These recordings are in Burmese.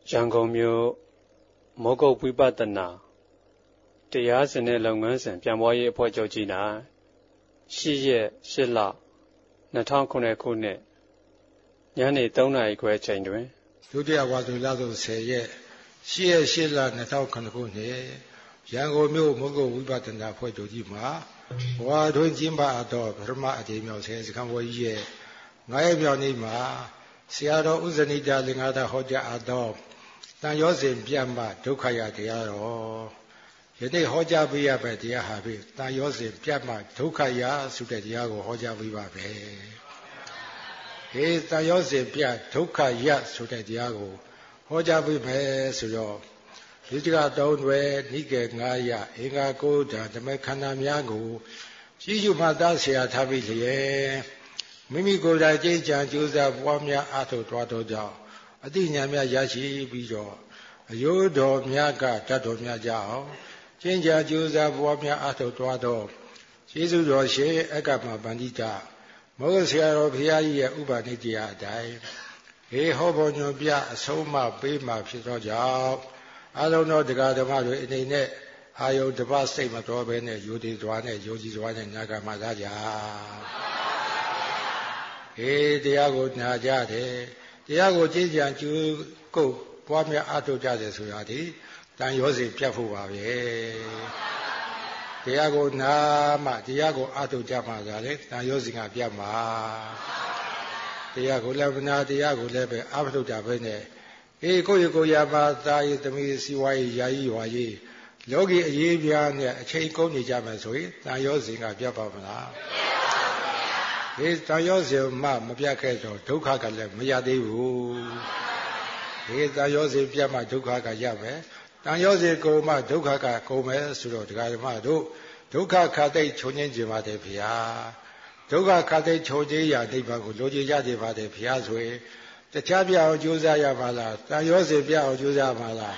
ရန်ကုန်မြို့မောဂုတ်ဝိပဿနာတရားစင်တဲ့လုပ်ငန်းစဉ်ပြန်ပွားရေးအဖွဲ့ချုပ်ကြီး၌8 ရက် 8 လ 2009 ခုနှစ်ညနေ 3 နာရီခွဲချိန်တွင်ဒုတိယဝါဆိုလဆို10 ရက် 8 ရက် 8 လ 2009 ခုနှစ်ရန်ကုန်မြို့မောဂုတ်ဝိပဿနာအဖွဲ့ချုပ်ကြီးမှာဝါထွင်းကျင်းပသောပထမအကြိမ်မြောက်ဆယ်စခန်းပွဲကြီးရဲ့9 ရက်မြောက်နေ့မှာဆရာတော်ဥဇနိတာလင်္ကာသဟောကြားအပ်သောတန်ရောစဉ်ပြတ်မှဒုက္ခရတရားတော်ယနေ့ဟောကြားပေးရမယ့်တရားဟာဖြင့်တန်ရောစဉ်ပြတ်မှဒုက္ခရဆိုတဲ့တရားကိုဟောကြားပေးပါမယ်။ဟေးတန်ရောစဉ်ပြတ်ဒုက္ခရဆိုတဲ့တရားကိုဟောကြားပေးမယ်ဆိုတော့ဒီကတောင်းတွေနိကေ9 ရအင်္ဂါ9ဓာဓမ္မခန္ဓာများကိုရှိရှိမှသားဆရာထားပြီးလျက်မိမိကိုယ်တိုင်ကြည်ကြံကြိုးစားပွားများအားထုတ်တော်ကြောင့်အတိညာများရရှိပြီးတော့အယိုးတော်များကတတ်တော်များကြအောင်ကျင့်ကြံကြိုးစားပွားများအားထုတ်တော်သောကျေးဇူးတော်ရှင်အက္ကမပန္တိတမောဂဆရာတော်ဘုရားကြီးရဲ့ဥပနိတရားအတိုင်းဟေဟောပေါ်ညွန်ပြအဆုံးမပေးမှဖြစ်သောကြောင့်အလုံးသောတရားဓမ္မတွေအနေနဲ့အာယုတပတ်စိတ်မတော်ဘဲနဲ့ယူတည်စွာနဲ့ယုံကြည်စွာနဲ့နာဂမသားကြဟေတရားကိုနာကြတယ်တရားကိုကြည်ကြံကျူးကုတ်ပွားများအားထုတ်ကြတယ်ဆိုတာဒီတန်ရောစဉ်ပြတ်ဖို့ပါပဲတရားကိုနာမှတရားကိုအားထုတ်ကြမှာကလည်းတန်ရောစဉ်ကပြတ်မှာတရားကိုလည်းမနာတရားကိုလည်းပဲအားမထုတ်ကြဘဲနဲ့အေးကိုယ့်ကိုယ်ရပါသားရေးသမီးစီဝါရေးယာယီရွာရေးလောကီအရေးပြားနဲ့အချိန်ကုန်နေကြမယ်ဆိုရင်တန်ရောစဉ်ကပြတ်ပါမလားဟေးတန်ရောစဉ်မပြတ်ခဲ့တော့ဒုက္ခကလည်းမရသေးဘူးဟေးတန်ရောစဉ်ပြတ်မှဒုက္ခကရမယ်တန်ရောစဉ်ကုန်မှဒုက္ခကကုန်မယ်ဆိုတော့ဒကာဓမ္မတို့ဒုက္ခခါသိချုံငင်းကြပါတဲ့ဗျာဒုက္ခခါသိချုံခြင်းရာနိဗ္ဗာန်ကိုလိုချင်ကြတယ်ပါတယ်ဗျာဆိုရင်တခြားပြအောင်ကြိုးစားရပါလားတန်ရောစဉ်ပြအောင်ကြိုးစားပါလား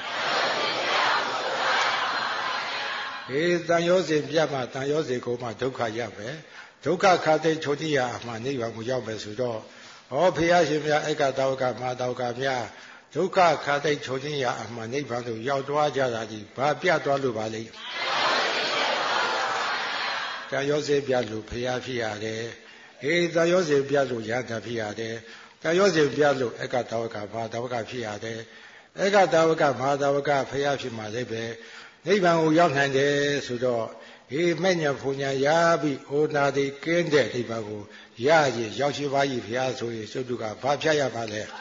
ဟေးတန်ရောစဉ်ပြမှတန်ရောစဉ်ကုန်မှဒုက္ခရမယ်ဒုက္ခခါသိချုပ်တိယအမှနိဗ္ဗာန်ကိုရောက်မယ်ဆိုတော့ဟောဘုရားရှင်များဧကတောကမဟာတောကများဒုက္ခခါသိချုပ်ခြင်းရအမှနိဗ္ဗာန်ကိုရောက်သွားကြတာဒီဘာပြတ်သွားလို့ပါလိမ့်တန်ရောစဉ်ပြလို့ဘုရားဖြစ်ရတယ်ဟေးတန်ရောစဉ်ပြလို့ရဟန္တာဖြစ်ရတယ်တန်ရောစဉ်ပြလို့ဧကတောကမဟာတောကဖြစ်ရတယ်ဧကတောကမဟာတောကဘုရားဖြစ်မှလည်းပဲနိဗ္ဗာန်ကိုရောက်နိုင်တယ်ဆိုတော့ဟေးမဲ့ညာဖုန်ညာရပြီးဟိုနာတိကင်းတဲ့ဒီဘက်ကိုရရင်ရောက်ရှိပါ၏ဘုရားဆိုရင်သုတ္တုကဘာဖြတ်ရပါလဲ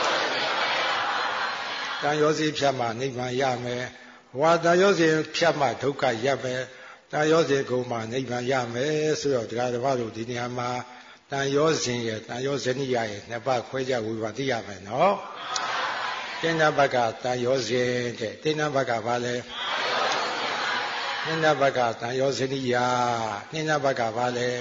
တန်ရောစဉ်ဖြတ်မှနိဗ္ဗာန်ရမယ်ဝါတန်ရောစဉ်ဖြတ်မှဒုက္ခရမယ်တန်ရောစဉ်ကုန်မှနိဗ္ဗာန်ရမယ်ဆိုတော့တရားတော်တို့ဒီနေရာမှာတန်ရောစဉ်ရဲ့တန်ရောဇဏိယရဲ့နှစ်ပါးခွဲခြားဝေဘာသိရမယ်နော်တိဏ္ဍဘကတန်ရောစဉ်တဲ့တိဏ္ဍဘကဘာလဲနိဏဘကတန်ရောဇဏိယနိဏဘကဘာလဲ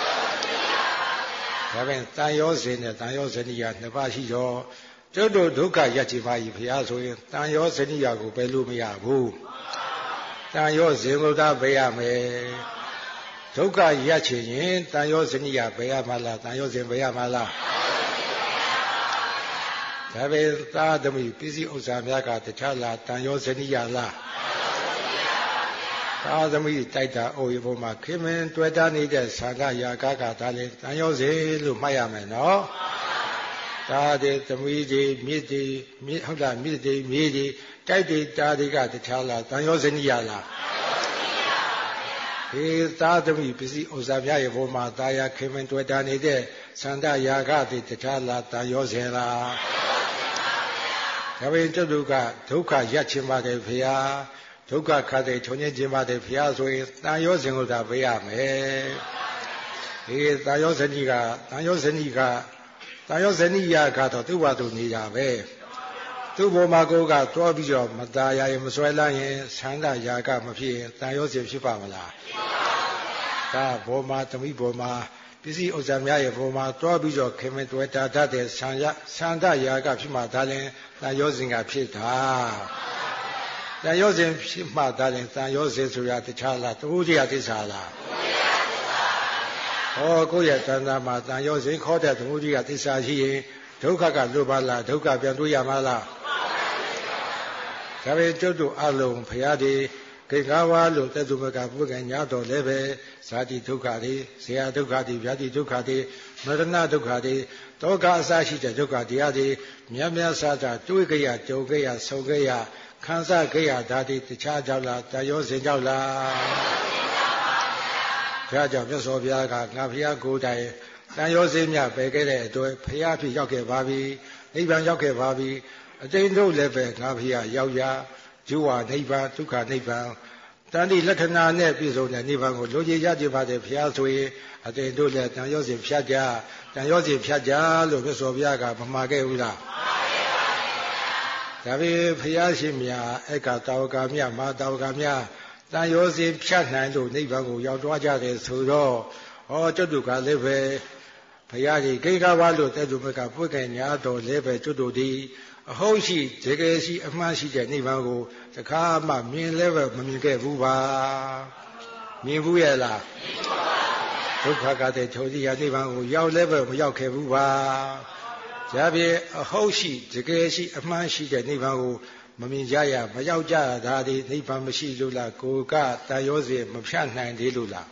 ဒါဖြင့်တန်ရောစဉ်နဲ့တန်ရောဇဏိယနှစ်ပါးရှိတော့ကျွတ်တို့ဒုက္ခရချင်ပါ၏ဘုရားဆိုရင်တန်ရောဇဏိယကိုပဲလို့မရဘူးတန်ရောဇင်ကိုသာပဲရမယ်ဒုက္ခရချင်ရင်တန်ရောဇဏိယပဲရမှာလားတန်ရောဇင်ပဲရမှာလားဒါဖြင့်သာသမီပစ္စည်းဥစ္စာများကတခြားလားတန်ရောဇဏိယလားသာသမီတိုက်တာအိုရဖို့မှာခင်မင်းတွေ့တာနေတဲ့သံဃာယာကဒါလည်းတန်ရောစေလို့မှတ်ရမယ်နော်ဒါတဲ့သမီးတွေမြစ်တွေမြစ်ဟုတ်လားမြစ်တွေမြေတွေတိုက်တွေတာတွေကတခြားလားတန်ရောဇဏိယလားဟေးသာသမီပစ္စည်းဥစ္စာများရဖို့မှာတာယာခင်မင်းတွေ့တာနေတဲ့သံဃာယာကတခြားလားတန်ရောစေလားဒါပေမဲ့တုကဒုက္ခရချင်ပါတယ်ဖေဟာဒုက္ခခါတဲ့ချုံငင်းခြင်းပါတယ်ဘုရားဆိုရင်တန်ရောစဉ်ကိုသာပေးရမယ်။ဒီတန်ရောဇဏိကတန်ရောဇဏိယကတော့သူ့ဘာသူနေတာပဲ။သူ့ဘောမှာကိုကတွားပြီးတော့မตายရင်မဆွဲလန်းရင်ဆန္ဒယာကမဖြစ်ရင်တန်ရောစဉ်ဖြစ်ပါမလား။ဒါဘောမှာသမီးဘောမှာပစ္စည်းဥစ္စာများရဲ့ဘောမှာတွားပြီးတော့ခင်မင်တွေ့တာတတ်တဲ့ဆန္ဒယာကဖြစ်မှဒါလည်းတန်ရောစဉ်ကဖြစ်တာ။တန်ရောစဉ်ဖြစ်မှသာရင်တန်ရောစဉ်ဆိုတာတခြားလားတူရိယသစ္စာလားဟောကိုယ့်ရဲ့တဏ္ဍာမှာတန်ရောစဉ်ခေါ်တဲ့တူရိယသစ္စာရှိရင်ဒုက္ခကလွတ်ပါလားဒုက္ခပြန်တွေ့ရမှာလားဒါပေကျုပ်တို့အလုံးဖရာဒီခေကားဝါလို့တဲ့သူမကပုဂ္ဂိုလ်ညာတော်လည်းပဲဇာတိဒုက္ခတွေဇေယဒုက္ခတွေဗျာတိဒုက္ခတွေမရဏဒုက္ခတွေတောကအစရှိတဲ့ဒုက္ခတရားတွေမြတ်မြတ်ဆာဆာတွေးကြရကြုံကြရဆုံကြရခံစားကြရဒါတွေတခြားကြောက်လားတယောစင်ကြောက်လားဘုရားကြောင့်မြတ်စွာဘုရားကငါဘုရားကိုယ်တိုင်တန်ရောစင်းမြပယ်ခဲ့တဲ့အတွက်ဘုရားဖြစ်ရောက်ခဲ့ပါပြီနိဗ္ဗာန်ရောက်ခဲ့ပါပြီအတိန်တို့လည်းပဲငါဘုရားရောက်ရဇုဝနိဗ္ဗာန်ဒုက္ခနိဗ္ဗာန်တန်တိလက္ခဏာနဲ့ပြည့်စုံတဲ့နိဗ္ဗာန်ကိုလိုချင်ရကြပါတဲ့ဘုရားဆိုရင်အတိန်တို့လည်းတန်ရောစင်ဖြတ်ကြတန်ရောစင်ဖြတ်ကြလို့မြတ်စွာဘုရားကမမှာခဲ့ဘူးလားဒါပေဘုရားရှင်မြတ်ဧကတာဝကမြတ်မဟာတာဝကမြတ်တန်ရောစင်ဖြတ်နိုင်လို့နိဗ္ဗာန်ကိုရောက်သွားကြတယ်ဆိုတော့ဟောကျွတ်တို့ကလည်းပဲဘုရားကြီးဂိက္ခဝါလို့တဲ့သူဘက်ကပွင့်ကဲညာတော်လည်းပဲကျွတ်တို့ဒီအဟုတ်ရှိတကယ်ရှိအမှန်ရှိတဲ့နိဗ္ဗာန်ကိုတခါမှမြင်လည်းပဲမမြင်ခဲ့ဘူးပါမြင်ဘူးရဲ့လားဒုက္ခကတဲ့ချုပ်စီရနိဗ္ဗာန်ကိုရောက်လည်းပဲမရောက်ခဲ့ဘူးပါဒါဖြင့်အဟုတ်ရှိတကယ်ရှိအမှန်ရှိတဲ့နိဗ္ဗာန်ကိုမမြင်ကြရမရောက်ကြတာဒီနိဗ္ဗာန်မရှိလို့လားကိုကတန်ရောစေမဖြတ်နိုင်သေးလို့လား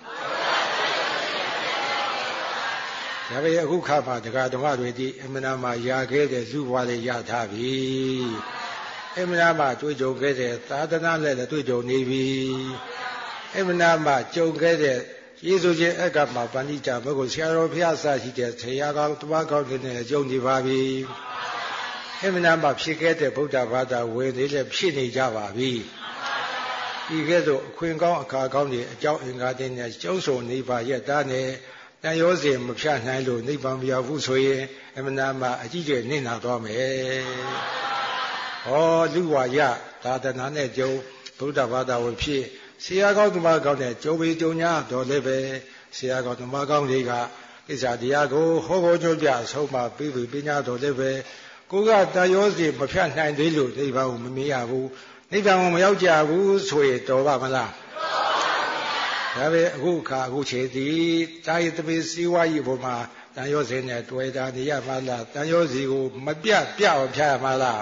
ဒါပေမဲ့အခုခါမှာတရားဓမ္မတွေဒီအမှန်တမ်းရာခဲ့တဲ့လူဘဝလေးရထားပြီအမှန်တမ်းတွေ့ကြုံခဲ့တဲ့သာသနာလည်းတွေ့ကြုံနေပြီအမှန်တမ်းကြုံခဲ့တဲ့ယေရှုရှင်အကမှာပဏိတဘုဂုဆရာတော်ဘုရားဆရာရှိတဲ့ဆရာကောင်းတမကောင်းတွေနဲ့ကြုံနေပါပြီအမှန်တမ်းဖြစ်ခဲ့တဲ့ဗုဒ္ဓဘာသာဝင်တွေလည်းဖြစ်နေကြပါပြီဒီကဲ့သို့အခွင့်ကောင်းအခါကောင်းတွေအကြောင်းအင်္ဂါတွေနဲ့ကျုံဆုံနေပါရဲ့တာနဲ့တန်ရောစင်မဖြတ်နိုင်လို့နိဗ္ဗာန်မရောက်ဘူးဆိုရင်အမှန်တမ်းအကြီးကျယ်နစ်နာသွားမယ်။ဟောလူဝါရသာသနာနဲ့ကြုံဗုဒ္ဓဘာသာဝင်ဖြစ်ဆရာကောင်းသမားကောင်းတဲ့ကြုံပြီးကြုံညာတော်လည်းပဲဆရာကောင်းသမားကောင်းတွေကကိစ္စတရားကိုဟောဖို့ကြိုးပြအဆုံးမပြီးပြီးပညာတော်လည်းပဲကိုကတန်ရောစင်မဖြတ်နိုင်သေးလို့နိဗ္ဗာန်ကိုမမြင်ရဘူးနိဗ္ဗာန်ကိုမရောက်ကြဘူးဆိုရင်တော်ပါမလားဒါပဲအခုခါအခုချိန်ဒီတာယတပိစီဝါကြီးဘုံမှာတန်ရောစင်နဲ့တွေ့တာနေရမှာလားတန်ရောစီကိုမပြအောင်ဖြတ်ရမှာလား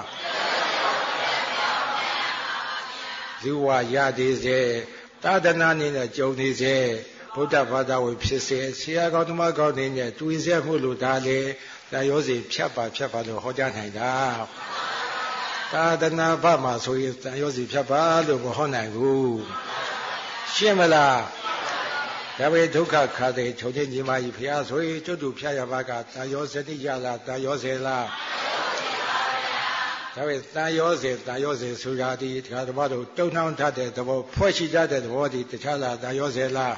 ဇီဝရသေးစေသာသနာနည်းနဲ့ကြုံနေစေဗုဒ္ဓဘာသာဝင်ဖြစ်စေဆရာကောင်းသမားကောင်းတွေနဲ့တွေ့စေမှုလို့ဒါလေတန်ရောစီဖြတ်ပါလို့ဟောကြားနိုင်တာသာသနာ့ဘာမှာဆိုရင်တန်ရောစီဖြတ်ပါလို့မဟောနိုင်ဘူးရှင်းမလားဒါပေဒုက္ခခါတဲ့ချုံချင်းညီမကြီးဖျားဆိုရင်ကျွတ်တူဖျားရပါကတန်ရောစတိရလားတန်ရောစေလားဒါပေတန်ရောစေဆိုတာဒီတရားဓမ္မတို့တုံနှောင်းထတဲ့သဘောဖွဲ့ရှိတတ်တဲ့သဘောဒီတခြားလားတန်ရောစေလား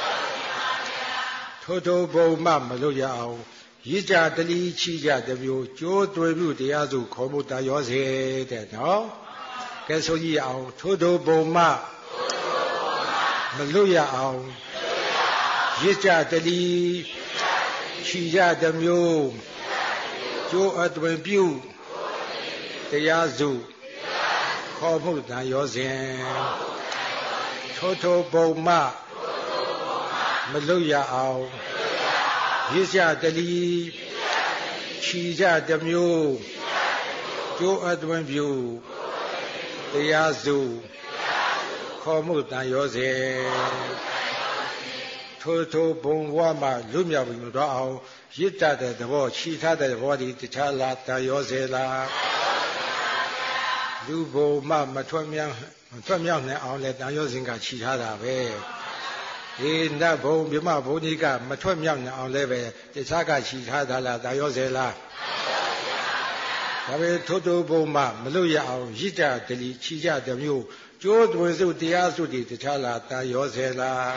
ထိုဘုံမှမလို့ရအောင်ရည်ကြတလီချီကြတမျိုးကျိုးတွေပြုတရားစုခေါ်မှုတန်ရောစေတဲ့နော်ကဲဆိုကြည့်အောင်ထိုဘုံမှမလို့ရအောင်ရစ်ကြတလီချီကြတမျိုးကျိုးအသွင်ပြုတရားစုခေါ်မှုတန်ရောစဉ်ထိုဘုံမှမလို့ရအောင်ရစ်ကြတလီချီကြတမျိုးကျိုးအသွင်ပြုတရားစုခေါ်မှုတန်ရောစေထိုဘုံဘဝမှာလွတ်မြောက်ပြီးတော့အောင်ရစ်တတ်တဲ့သဘောချီထားတဲ့သဘောဒီတခြားလားတန်ရောစေလားလူဘုံမှမထွက်မြောက်နိုင်အောင်လဲတန်ရောစဉ်ကချီထားတာပဲဒီနတ်ဘုံမြမဘုံကြီးကမထွက်မြောက်နိုင်အောင်လဲပဲတခြားကချီထားတာလားတန်ရောစေလားဒါပဲထိုဘုံမှမလို့ရအောင်ရစ်တတ်တလီချီကြတမျိုးကျိုးသွေစုတရားစုတည်တခြားလားတန်ရောစေလား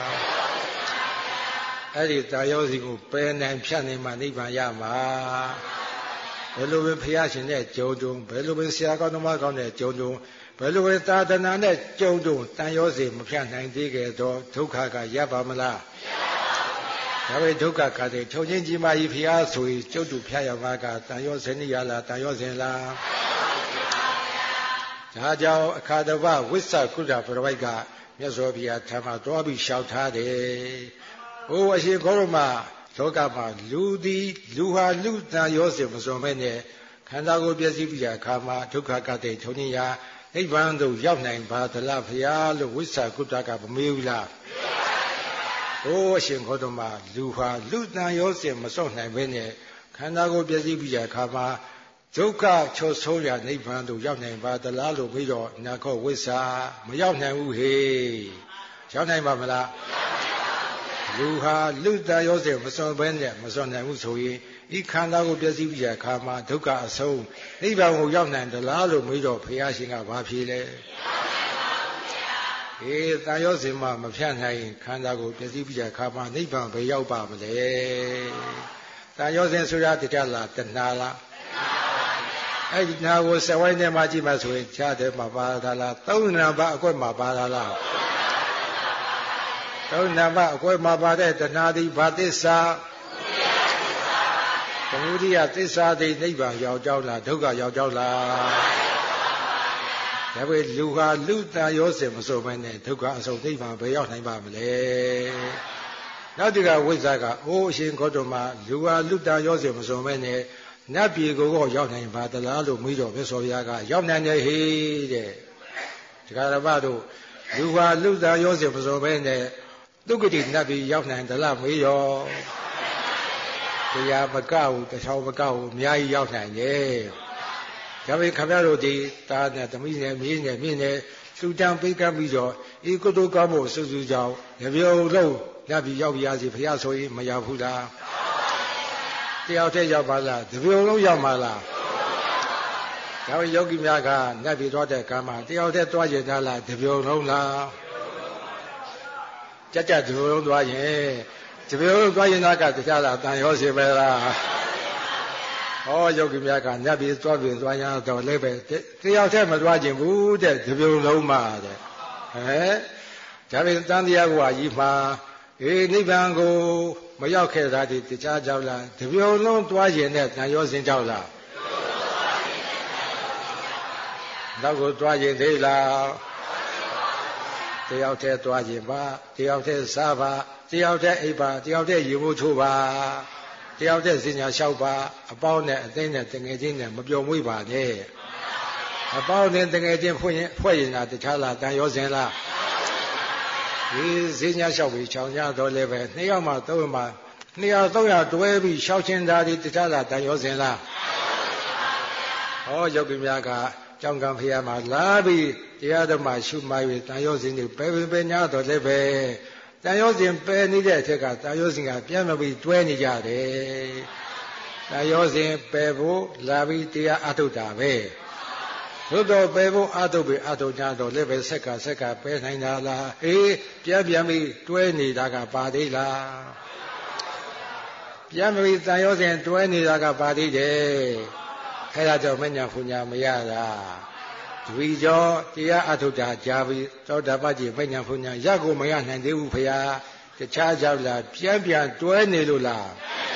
အဲ့ဒီတန်ရောစီကိုပယ်နိုင်ဖြတ်နိုင်မှနိဗ္ဗာန်ရမှာဘယ်လိုပဲဘုရားရှင်နဲ့ကြုံဘယ်လိုပဲဆရာကောင်းသမားကောင်းနဲ့ကြုံဘယ်လိုပဲသာသနာနဲ့ကြုံတန်ရောစီမဖြတ်နိုင်သေးကြတော့ဒုက္ခကရပါမလားဒါပဲဒုက္ခကတဲ့ထုံချင်းကြီးမကြီးဘုရားဆိုရင်ကျုပ်တို့ဖြတ်ရမှာကတန်ရောစနစ်ရလားတန်ရောစင်လားဒါကြောင့်အခါတပဝိသကုဒ္ဒပရဝိတ်ကမြတ်စွာဘုရားထံမှာတွားပြီးလျှောက်ထားတယ်။ဟိုအရှင်ခေါရမလောကမှာလူဟာလူတန်ရောစင်မစွန်မဲ့နဲ့ခန္ဓာကိုယ်ပျက်စီးပြီးတဲ့အခါမှာဒုက္ခကတဲ့ထုံညရာနိဗ္ဗာန်သို့ရောက်နိုင်ပါသလားဖရာလို့ဝိသကုတ္တကမမေးဘူးလားဟိုးအရှင်ခေါတမလူဟာလူတန်ရောစဉ်မစော့နိုင်ဘဲနဲ့ခန္ဓာကိုယ်ပျက်စီးပြီးတဲ့အခါမှာဒုက္ခချောဆိုးရနိဗ္ဗာန်သို့ရောက်နိုင်ပါသလားလို့ပြီးတော့နာခောဝိသမရောက်နိုင်ဘူးဟေးရောက်နိုင်ပါမလားလူဟာလူတန်ရောစဉ်မစော့ဘဲနဲ့မစော့နိုင်ဘူးဆိုရင်ဤခန္ဓာကိုပျက်စီးပြီးတဲ့အခါမှာဒုက္ခအဆုံးနိဗ္ဗာန်ကိုရောက်နိုင်သလားလို့ပြီးတော့ဘုရားရှင်ကဘာဖြေလဲတန်ရောစဉ်မှမဖြတ်နိုင်ခန္ဓာကိုပျက်စီးပြီးတဲ့အခါမှာနိဗ္ဗာန်ပဲရောက်ပါမလဲတန်ရောစဉ်ဆိုတာတရားလားတဏှာလားအဲ့ဒီနာကိုစဝိုင်းထဲမှာကြည့်မှဆိုရင်ခြားတယ်မှာပါတာလားသုံးနံပါတ်အကွက်မှာပါတာလားသုံးနံပါတ်အကွက်မှာပါတဲ့တဏှာဒီဘာသစ္စာသမုဒိယသစ္စာသိနိဗ္ဗာန်ရောက်ကြောင်းလားဒုက္ခရောက်ကြောင်းလားဒါပေလူဟာလူတန်ရောစဉ်မစိုးမနဲ့ဒုက္ခအဆုံးနိဗ္ဗာန်ပဲရောက်နိုင်ပါမလဲနောက်ဒီကဝိဇ္ဇာကအိုးအရှင်ခေါတမလူဟာလူတန်ရောစဉ်မစိုးမနဲ့နတ်ပြည်ကိုရောက်နိုင်ပါသလားလို့မိတော်မြတ်စွာဘုရားကရောက်နိုင်တယ်ဟေးတဲ့ဒီကရမတို့လူဟာလူတန်ရောစဉ်မစိုးမနဲ့ဒုက္ခတိနတ်ပြည်ရောက်နိုင်သလားမေးရောတရားမကဘူးတထောင်မကဘူးအများကြီးရောက်နိုင်တယ်ဒါပေမဲ့ခင်ဗျားတို့ဒီတာနဲ့သမီးနဲ့မြေးနဲ့မြင့်နဲ့လူတန်းပေးကပ်ပြီးတော့ဤကုသိုလ်ကောင်းမှုစုစုကြောင့်ရပြုံလုံးလက်ပြီးရောက်ပြရစီဘုရားဆိုရင်မရောက်ဘူးလားတယောက်တည်းရောက်ပါလားတပြုံလုံးရောက်ပါလားဒါပေမဲ့ယောဂီများကလက်ပြီးသွားတဲ့ကံမှာတယောက်တည်းသွားရင်လားတပြုံလုံးလားကြကြတပြုံလုံးသွားရင်တပြုံလုံးသွားရင်ကတရားလားတန်ရောစီပဲလားဟောယောဂီများကညပ်ပြီးသွားပြီးသွားရတော့လည်းပဲတယောက်တည်းမသွားခြင်းဘူးတဲ့တပြုံလုံးမှာတဲ့ဒါပေမဲ့တန်တရားကကြီးမှာနိဗ္ဗာန်ကိုမရောက်ခဲ့တာဒီတရားကြောင့်လားတပြုံလုံးသွားခြင်းနဲ့တန်ရောစဉ်ကြောင့်လားနောက်ကိုသွားခြင်းသေးလားတယောက်တည်းသွားခြင်းပါတယောက်တည်းစားပါတယောက်တည်းအိပ်ပါတယောက်တည်းရေမိုးချိုးပါတယောက်တည်းစင်ညာလျှောက်ပါအပေါင်းနဲ့အသိနဲ့တငယ်ချင်းနဲ့မပျော်မွေ့ပါနဲ့အပေါင်းနဲ့တငယ်ချင်းဖွဲ့ရင်တခြားလားတန်ရောစဉ်လားဒီစင်ညာလျှောက်ပြီးချောင်ကြတော့လည်းပဲနှစ်ယောက်မှသုံးယောက်မှ200 300တွဲပြီးလျှောက်ချင်းသားဒီတခြားလားတန်ရောစဉ်လားဟောယောဂီများကကြောင့်ကံဖရာမှာလာပြီးတရားဓမ္မရှုမှ၍တန်ရောစဉ်တွေပဲညာတော့လည်းပဲတန်ရောစဉ်ပယ်နေတဲ့အထက်ကတန်ရောစဉ်ကပြန်မပြီးတွဲနေကြတယ်တန်ရောစဉ်ပယ်ဖို့လာပြီးတရားအထုတ်တာပဲသို့တော့ပယ်ဖို့အထုတ်ပြီးအထုတ်ကြတော့လည်းပဲဆက်ကပယ်နိုင်တာလားပြန်ပြီးတွဲနေတာကပါသေးလားပြန်ပြီးတန်ရောစဉ်တွဲနေတာကပါသေးတယ်အဲဒါကြောင့်မညာဖူညာမရတာတပီကျော်တရားအထုတ်တာကြာပြီးသောတာပတိမညာဖူညာရကိုမရနိုင်သေးဘူးဖရာတခြားကြောင့်လားပြန်တွဲနေလို့လား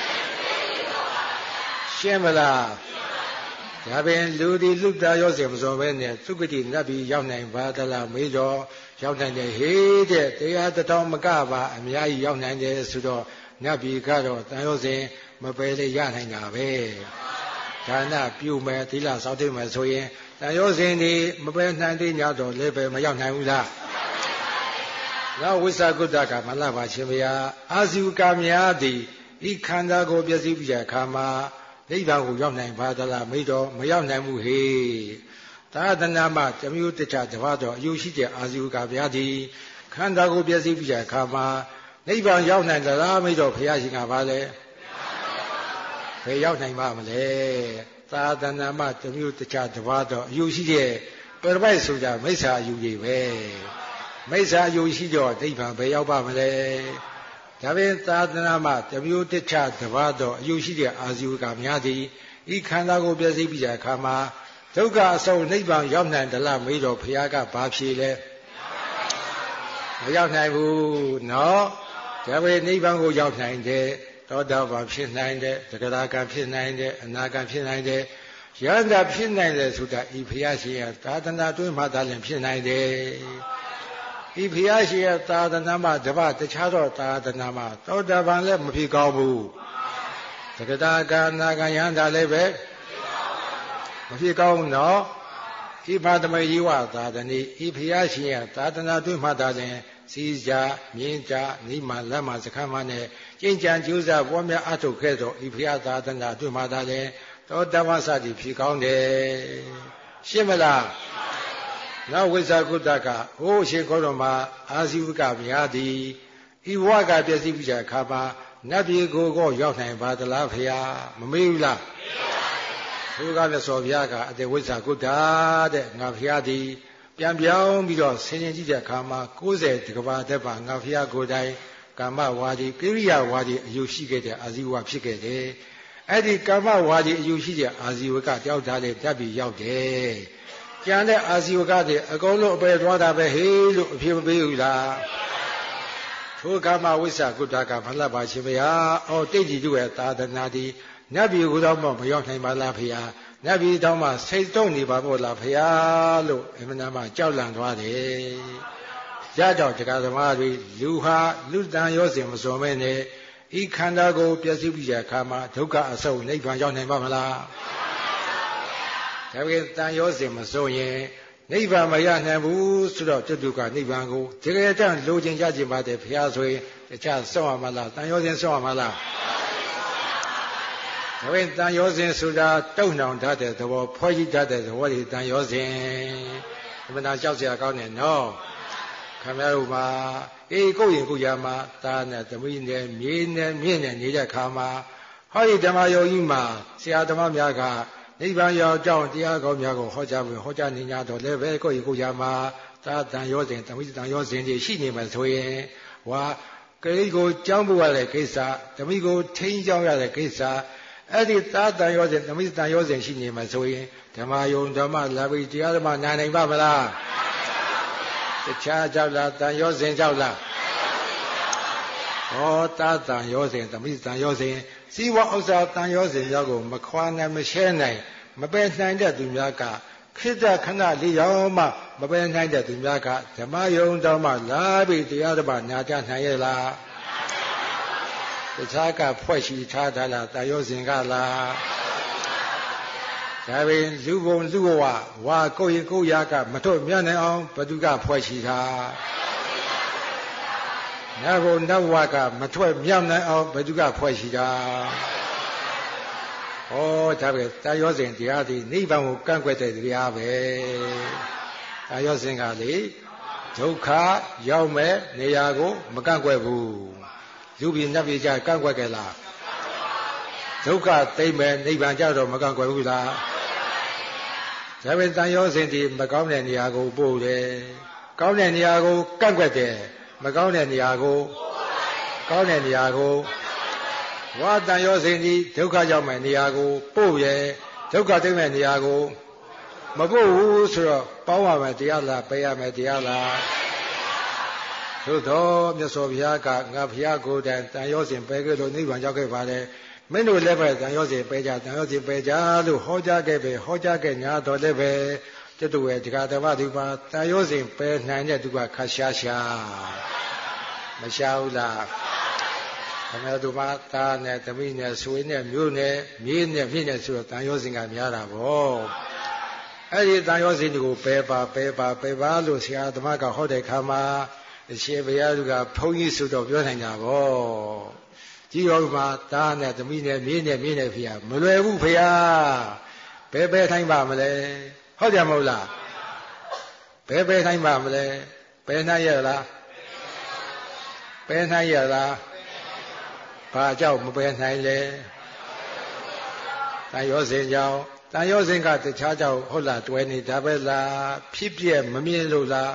ရှင်းမလားဒါပင်လူဒီလူတာရောစဉ်မစောပဲနဲ့သုခတိနတ်ပြည်ရောက်နိုင်ပါသလားမေးတော့ရောက်နိုင်တယ်ဟေးတဲ့တရားတစ်ထောင်မကပါအများကြီးရောက်နိုင်တယ်ဆိုတော့နတ်ပြည်ကတော့တန်ရောစဉ်မပယ်လေရနိုင်တာပဲဒါနပြုမယ်သီလစောင့်တည်မယ်ဆိုရင်တန်ရောစဉ်ဒီမပယ်နိုင်သေး냐တော့လည်းပဲမရောက်နိုင်ဘူးလားနောက်ဝိသကုတ္တကမလပါရှင်ဗျာအာဇီဝကများသည်ဤခန္ဓာကိုပျက်စီးပြီးတဲ့အခါမှာနိဗ္ဗာန်ကိုရောက်နိုင်ပါသလားမေးတော့မရောက်နိုင်ဘူးဟေ့သာသနာမှာတမျိုးတခြားတပါးတော့အယူရှိတဲ့အာဇီဝကများသည်ခန္ဓာကိုပျက်စီးပြီးတဲ့အခါမှာနိဗ္ဗာန်ရောက်နိုင်သလားမေးတော့ဘုရားရှင်ကပါလေဘယ်ရောက်နိုင်ပါမလဲသာသနာမှာတမျိုးတခြားတပါးတော့အယူရှိတဲ့ပရပိုက်ဆိုတာမိစ္ဆာအယူကြီးပဲမိစ္ဆာအယူရှိတော့နိဗ္ဗာန်ဘယ်ရောက်ပါမလဲဒါပင်သာသနာမှာတမျိုးတခြားတပါးတော့အယူရှိတဲ့အာဇီဝကများသည်ဤခန္ဓာကိုပျက်စီးပြီးတဲ့အခါမှာဒုက္ခအဆုံးနိဗ္ဗာန်ရောက်နိုင်သလားမေးတော့ဘုရားကဘာဖြေလဲမရောက်နိုင်ဘူးနော်ဒါပေမဲ့နိဗ္ဗာန်ကိုရောက်နိုင်တယ်သောတာပန်ဖြစ်နိုင်တယ်သဂရကံဖြစ်နိုင်တယ်အနာကံဖြစ်နိုင်တယ်ယန္တာဖြစ်နိုင်တယ်ဆိုတာဤဘုရားရှင်ရဲ့သာသနာတွင်မှသာလျှင်ဖြစ်နိုင်တယ်ဤဘုရားရှင်ရဲ့သာသနာမှာတပတခြားသောသာသနာမှာသောတာပန်လည်းမဖြစ်ကောင်းဘူးသဂရကံအနာကံယန္တာလည်းပဲမဖြစ်ကောင်းနော်ဤပါတမယိဝသာသနိဤဖျားရှင်ရသာသနာတွင်မှသာလျှင်စီကြမြင်းကြနိမလက်မစခမ်းမနဲ့ကျင့်ကြံကြိုးစားပွားများအထုတ်ခဲ့သောဤဖျားသာသနာတွင်မှသာလျှင်သောတမ္မစတိဖြစ်ကောင်းတယ်ရှင်းမလားနောက်ဝိဇ္ဇာကုတ္တကဟိုးရှင်ခေါတော်မှာအာဇီဝကဗျာသည်ဤဝကပြည့်စည်ပြကြခါပါနတ်ပြည်ကိုရောက်နိုင်ပါသလားဖျားမမေးဘူးလားဘုရားမြတ်စွာဘုရားကအတေဝိဇ္ဇာကုတ္တတဲ့ငါဖျားသည်ပြန်ပြောင်းပြီးတော့ဆင်ခြင်ကြည့်တဲ့အခါမှာ90တကဘာတက်ပါငါဖျားကိုယ်တိုင်ကာမဝါဒီကိရိယာဝါဒီအယူရှိခဲ့တဲ့အာဇီဝဖြစ်ခဲ့တယ်အဲ့ဒီကာမဝါဒီအယူရှိတဲ့အာဇီဝကတယောက်သားလေးတက်ပြီးရောက်တယ်ကျန်တဲ့အာဇီဝကတွေအကုန်လုံးအပယ်သွားတာပဲဟေးလို့အဖြစ်မပေးဘူးလားထိုကာမဝိဇ္ဇာကုတ္တကမလှပါရှင်ဗျာအော်တိတ်ကြည်တို့ရဲ့သာသနာသည်နတ်ပြည်ကိုတော့မရောက်နိုင်ပါလားဖေဟာနတ်ပြည်တောင်းမှစိတ်တုံ့နေပါမို့လားဖေဟာလို့အမှန်တမ်းကြောက်လန့်သွားတယ်ရတော့တရားသမားတွေလူဟာလူတန်ရောစဉ်မစုံမဲနဲ့ဤခန္ဓာကိုပျက်စီးပြီးတဲ့အခါမှာဒုက္ခအဆုတ်နိဗ္ဗာန်ရောက်နိုင်ပါမလားဒါပေမဲ့တန်ရောစဉ်မစုံရင်နိဗ္ဗာန်မရနိုင်ဘူးဆိုတော့တုကနိဗ္ဗာန်ကိုတကယ်တမ်းလိုချင်ကြခြင်းပါတဲ့ဘုရားဆိုရင်တခြားစောင့်ရမလားတန်ရောစဉ်စောင့်ရမလားဒါပေမဲ့တန်ရောစဉ်ဆိုတာတုံနှောင်တတ်တဲ့သဘောဖွဲ့စည်းတတ်တဲ့သဘောဒီတန်ရောစဉ်အမှန်တရားကြောက်စရာကောင်းတယ်နော်ခမရတို့မှာကိုယ့်ရင်ကိုယ်ရမှာသားနဲ့သမီးနဲ့မြေနဲ့မြင့်နဲ့နေတဲ့ခါမှာဟောဒီဓမ္မယောဂီမှာဆရာဓမ္မများကနိဗ္ဗာန်ရောက်ကြောင်းတရားကောင်းများကိုဟောကြားပြီးဟောကြားနေကြတော့လည်းပဲကိုယ့်ရင်ကိုယ်ရမှာသာတန်ရောစဉ်သမီးတန်ရောစဉ်တွေရှိနေမှာဆိုရင်ဟွာကလေးကိုကြောင်းဖို့ရတဲ့ကိစ္စသမီးကိုထိန်းကြောင်းရတဲ့ကိစ္စအဲ့ဒီသာတန်ရောစဉ်သမီးတန်ရောစဉ်ရှိနေမှာဆိုရင်ဓမ္မယုံဓမ္မလာပြီးတရားဓမ္မနာနိုင်ပါမလားတခြားကြောက်လားတန်ရောစဉ်ကြောက်လားဟောသာတန်ရောစဉ်သမီးတန်ရောစဉ်စီဝဥစ္စာတန်ရောစဉ်များကိုမခွာနိုင်မရှဲနိုင်မပယ်နိုင်တဲ့သူများကခိတ္တခဏလေးရောက်မှမပယ်နိုင်တဲ့သူများကဓမ္မယုံတော်မှလာပြီးတရားဓမ္မနာကြနိုင်ရဲ့လားတခြားကဖွဲ့ရှိထားတာလားတန်ရောစဉ်ကလားဒါပင်လူဘုံလူဘဝဝါကိုယ်ရင်ကိုယ်ရာကမထွတ်မြတ်နိုင်အောင်ဘသူကဖွဲ့ရှိတာနတ်ဘုံနတ်ဘဝကမထွက်မြောက်နိုင်အောင်ဘသူကဖွဲ့ရှိတာဩဒါပဲတာယောစဉ်တရားသည်နိဗ္ဗာန်ကိုကန့်ကွက်တဲ့တရားပဲတာယောစဉ်ကလေဒုက္ခရောက်မဲ့နေရာကိုမကန့်ကွက်ဘူးလူပြည်နတ်ပြည်ကြကန့်ကွက်ကြလားဒုက္ခသိမ့်မဲ့နိဗ္ဗာန်ကြတော့မကန့်ကွက်ဘူးလားဒါပဲတာယောစဉ်ဒီမကောင်းတဲ့နေရာကိုပို့တယ်ကောင်းတဲ့နေရာကိုကန့်ကွက်တယ်မကောင်းတဲ့နေရာကိုကောင်းတဲ့နေရာကိုဝါတန်ရောစဉ်ဒီဒုက္ခရောက်မဲ့နေရာကိုပို့ရဲ့ဒုက္ခသိမဲ့နေရာကိုမပို့ဘူးဆိုတော့ပေါင်းရမယ်တရားလားပေးရမယ်တရားလားသို့တော်မြတ်စွာဘုရားကငါဘုရားကိုယ်တိုင်တန်ရောစဉ်ပဲခဲ့လို့နိဗ္ဗာန်ရောက်ခဲ့ပါတယ်မင်းတို့လည်းပဲတန်ရောစဉ်ပဲကြတန်ရောစဉ်ပဲကြလို့ဟောကြားခဲ့ပဲဟောကြားခဲ့ညာတော်လည်းပဲတတူရဲ့တရားဓမ္မဒီပါတန်ရောစဉ်ပဲနိုင်တဲ့သူကခါရှားရှားမရှားဘူးလားခမရတို့မှာသားနဲ့သမီးနဲ့ဆွေနဲ့မျိုးနဲ့မြေးနဲ့မြင့်နဲ့ဆိုတော့တန်ရောစဉ်ကများတာဗောအဲ့ဒီတန်ရောစဉ်ကိုပဲပါလို့ဆရာသမားကဟောတဲ့ခါမှာအရှင်ဘုရားကဘုန်းကြီးဆိုတော့ပြောနိုင်တာဗောကြီးတော်မှာသားနဲ့သမီးနဲ့မြေးနဲ့မြင့်နဲ့ဖေမလွယ်ဘူးဖေဘယ်ထိုင်းပါမလဲဟုတ်တယ်မဟုတ်လားဘယ်ထိုင်းပါမလဲဘယ်နိုင်ရလားဘယ်နိုင်ရလားဘာကြောင့်မပယ်နိုင်လဲတန်ရောစဉ်ကြောင့်တန်ရောစဉ်ကတခြားကြောင့်ဟုတ်လားတွဲနေတာပဲလားဖြစ်ပြမမြင်လို့လား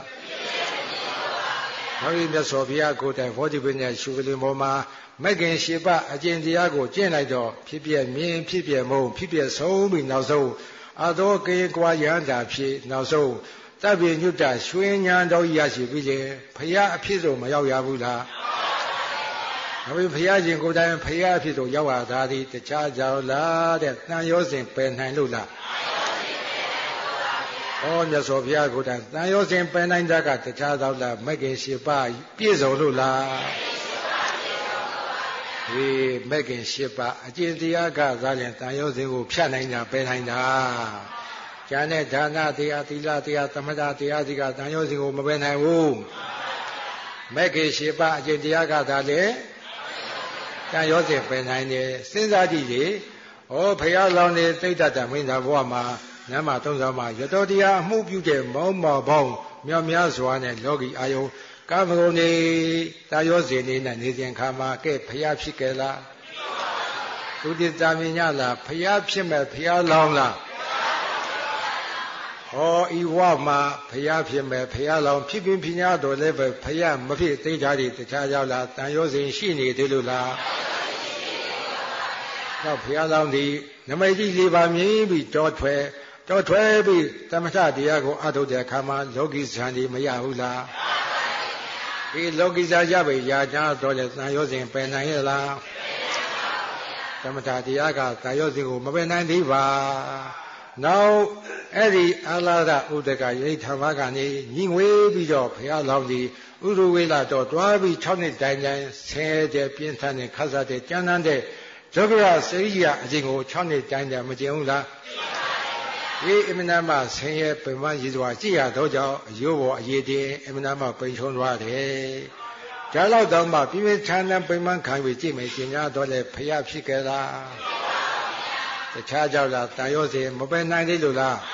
ဘာလို့မြတ်စွာဘုရားကိုယ်တိုင်ဘောဓိပညာရှုကလေးပေါ်မှာမဂ္ဂင်၈ပါးအကျင့်တရားကိုကျင့်လိုက်တော့ဖြစ်ပြမြင်ဖြစ်ပြမုံဖြစ်ပြဆုံးပြီးနောက်ဆုံးအသောကေကွာယန္တာဖြစ်နောက်ဆုံးတပ်ပြညွတ်တာရွှေညာတော်ရရှိပြီးလေဘုရားအဖြစ်ဆုံးမရောက်ရဘူးလားဒါပေမဲ့ဘုရားရှင်ကိုယ်တိုင်ဘုရားအဖြစ်ဆုံးရောက်လာတာဒီတခြားကြောင့်လားတဲ့တန်ရောစဉ်ပယ်နိုင်လို့လားဩမြတ်စွာဘုရားကိုယ်တိုင်တန်ရောစဉ်ပယ်နိုင်တာကတခြားကြောင့်လားမဂ္ဂင်၈ပါးပြည့်စုံလို့လားဒီမဂ္ဂင်၈ပါးအကျင့်တရားကသာလျှင်တန်ရောစဉ်ကိုဖြတ်နိုင်တာပယ်နိုင်တာဉာဏ်နဲ့ဒါနတရားသီလတရားသမထတရားစီကတန်ရောစဉ်ကိုမပယ်နိုင်ဘူးမဂ္ဂင်၈ပါးအကျင့်တရားကသာလေတန်ရောစဉ်ပယ်နိုင်တယ်စဉ်းစားကြည့်လေဩဖရာလောင်းနေသိတ္တမင်းသားဘဝမှာနမ်းမသုံးဆောင်မှာရတောတရားအမှုပြုတဲ့မောင်းမောပေါင်းမြောက်များစွာနဲ့လောကီအာယုကာမဂုဏ်နေတန်ရောစဉ်နေနဲ့နေစဉ်ခါမှာကဲဖရာဖြစ်ကြလားသူတိတာမြင်ညလားဖရာဖြစ်မဲ့ဖရာလောင်းလားဟောဤဝမှာဖရာဖြစ်မဲ့ဖရာလောင်ဖြစ်ပင်ပညာတော်လည်းပဲဖရာမဖြစ်သိကြသည်တခြားရောက်လာတန်ရောစဉ်ရှိနေသေးလို့လားတော့ဖရာလောင်ဒီနမိတ်ကြီး၄ပါးမြင်ပြီးတောထွဲပြီးသမထတရားကိုအထုတ်တဲ့အခါမှာလောကီဇန်ဒီမရဘူးလားဒီလောကီဇာရပဲရာချတော့လေတန်ရောစဉ်ပယ်နိုင်ရဲ့လားသမထတရားကတန်ရောစဉ်ကိုမပယ်နိုင်သေးပါနောက်အဲ့ဒီအာလာဒဥဒကရိဋ္ဌမကနေညီငွေပြီးတော့ဘုရားလောင်းဒီဥရဝေလာတော့တွားပြီး6နှစ်တိုင်ဆဲတဲ့ပြင်းထန်တဲ့ခါစားတဲ့ကြမ်းတမ်းတဲ့ဒုက္ခရစေရိယအကျင့်ကို6နှစ်တိုင်မကျင်ဘူးလားဒီအမနာမဆင်းရဲပင်မရည်စွာကြည်ရတော့ကြောင့်အယိုးပေါ်အရေးတင်အမနာမပိန်ချုံသွားတယ်ဒါတော့တော့မှပြင်းပြထန်ထန်ပင်မခံပြီးကြည့်မယ်ကျင်များတော့လေဖျားဖြစ်ကြလားတခြားကြောင့်လားတန်ရောစဉ်မပယ်နိုင်သေးလို့လား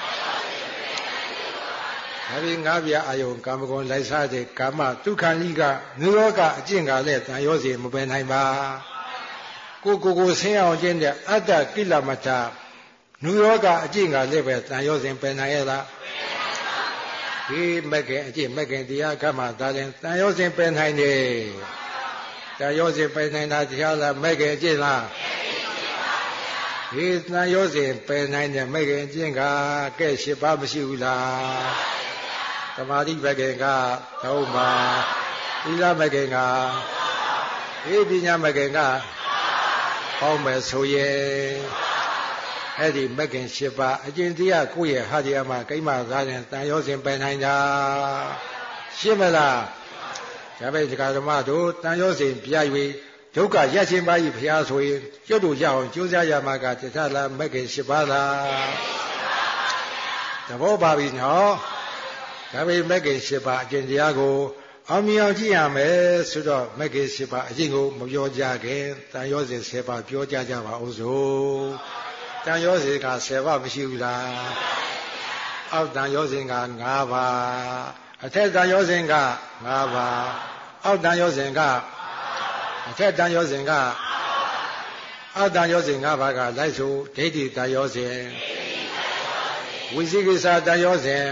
ဒါပြီးငါးပြအာယုံကာမဂုဏ်လိုက်စားတဲ့ကာမဒုက္ခလိကနိရောဓအကျင့်ကလည်းတန်ရောစဉ်မပယ်နိုင်ပါကိုဆင်းအောင်ကျင့်တဲ့အတ္တကိလမထနိရောဓအကျင့်ကလည်းပဲတန်ရောစဉ်ပယ်နိုင်ရဲ့လားဒီမက္ခင်အကျင့်မက္ခင်တရားကမှဒါရင်တန်ရောစဉ်ပယ်နိုင်တယ်တန်ရောစဉ်ပယ်နိုင်တာတရားလားမက္ခင်အကျင့်လားဒီတန်ရောစဉ်ပယ်နိုင်တဲ့မက္ခင်အကျင့်ကကဲ၈ပါးမရှိဘူးလားသမာဓိမက္ခင်က3ပါးသီလမက္ခင်ကဒီပညာမက္ခင်ကပေါင်းမယ်ဆိုရင်အဲ့ဒီမက္ခင်၈ပါးအကျင့်တရားကိုယ့်ရဲ့ဟာတရားမှာကိမ္မာသားနဲ့တန်ရောစဉ်ပယ်နိုင်တာရှင်းမလားဒါပဲဒီကဓမ္မတို့တန်ရောစဉ်ပြ၍ဒုက္ခရခြင်းပါ၏ဖျားဆိုရင်ကျွတ်တို့ရအောင်ကြိုးစားရမှာကတခြားလားမက္ခင်၈ပါးလားသဘောပါပြီနော်ဒါပေမဲ့မက္ခင်၈ပါးအကျင့်တရားကိုအောင်မြင်အောင်ကြည့်ရမယ်ဆိုတော့မက္ခင်၈ပါးအကျင့်ကိုမပြောကြခင်တန်ရောစဉ်10ပါးပြောကြကြပါဦးစို့တန်ရောစဉ်က10ပါးမရှိဘူးလားအောက်တန်ရောစဉ်က5ပါးအထက်တန်ရောစဉ်က5ပါးအောက်တန်ရောစဉ်ကအထက်တန်ရောစဉ်ကအောက်တန်ရောစဉ်5ပါးကလိုက်ဆိုဒိဋ္ဌိတန်ရောစဉ်ဝိသိကိစ္စတန်ရောစဉ်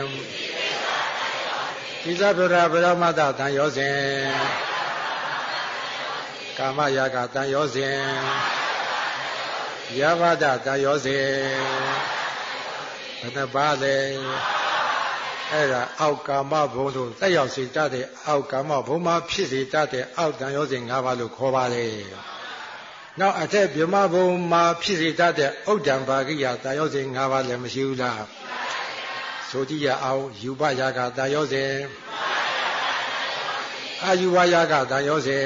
သီလဗုဒ္ဓဗရမတ္တတန်ရောစဉ်ကာမရာဂတန်ရောစဉ်ယဝဒတန်ရောစဉ်ဘယ်နှပါလဲအဲ့ဒါအောက်ကာမဘုံတို့တက်ရောက်စေတတ်တဲ့အောက်ကာမဘုံမှာဖြစ်စေတတ်တဲ့အောက်တန်ရောစဉ်5ပါးလို့ခေါ်ပါလေနောက်အထက်ဗြဟ္မဘုံမှာဖြစ်စေတတ်တဲ့ဥဒ္ဒံဘာဂိယတန်ရောစဉ်5ပါးလည်းမရှိဘူးလားဆိုကြည့်ရအောင်ယူပယာကတန်ရောစဉ်အာယူဝယာကတန်ရောစဉ်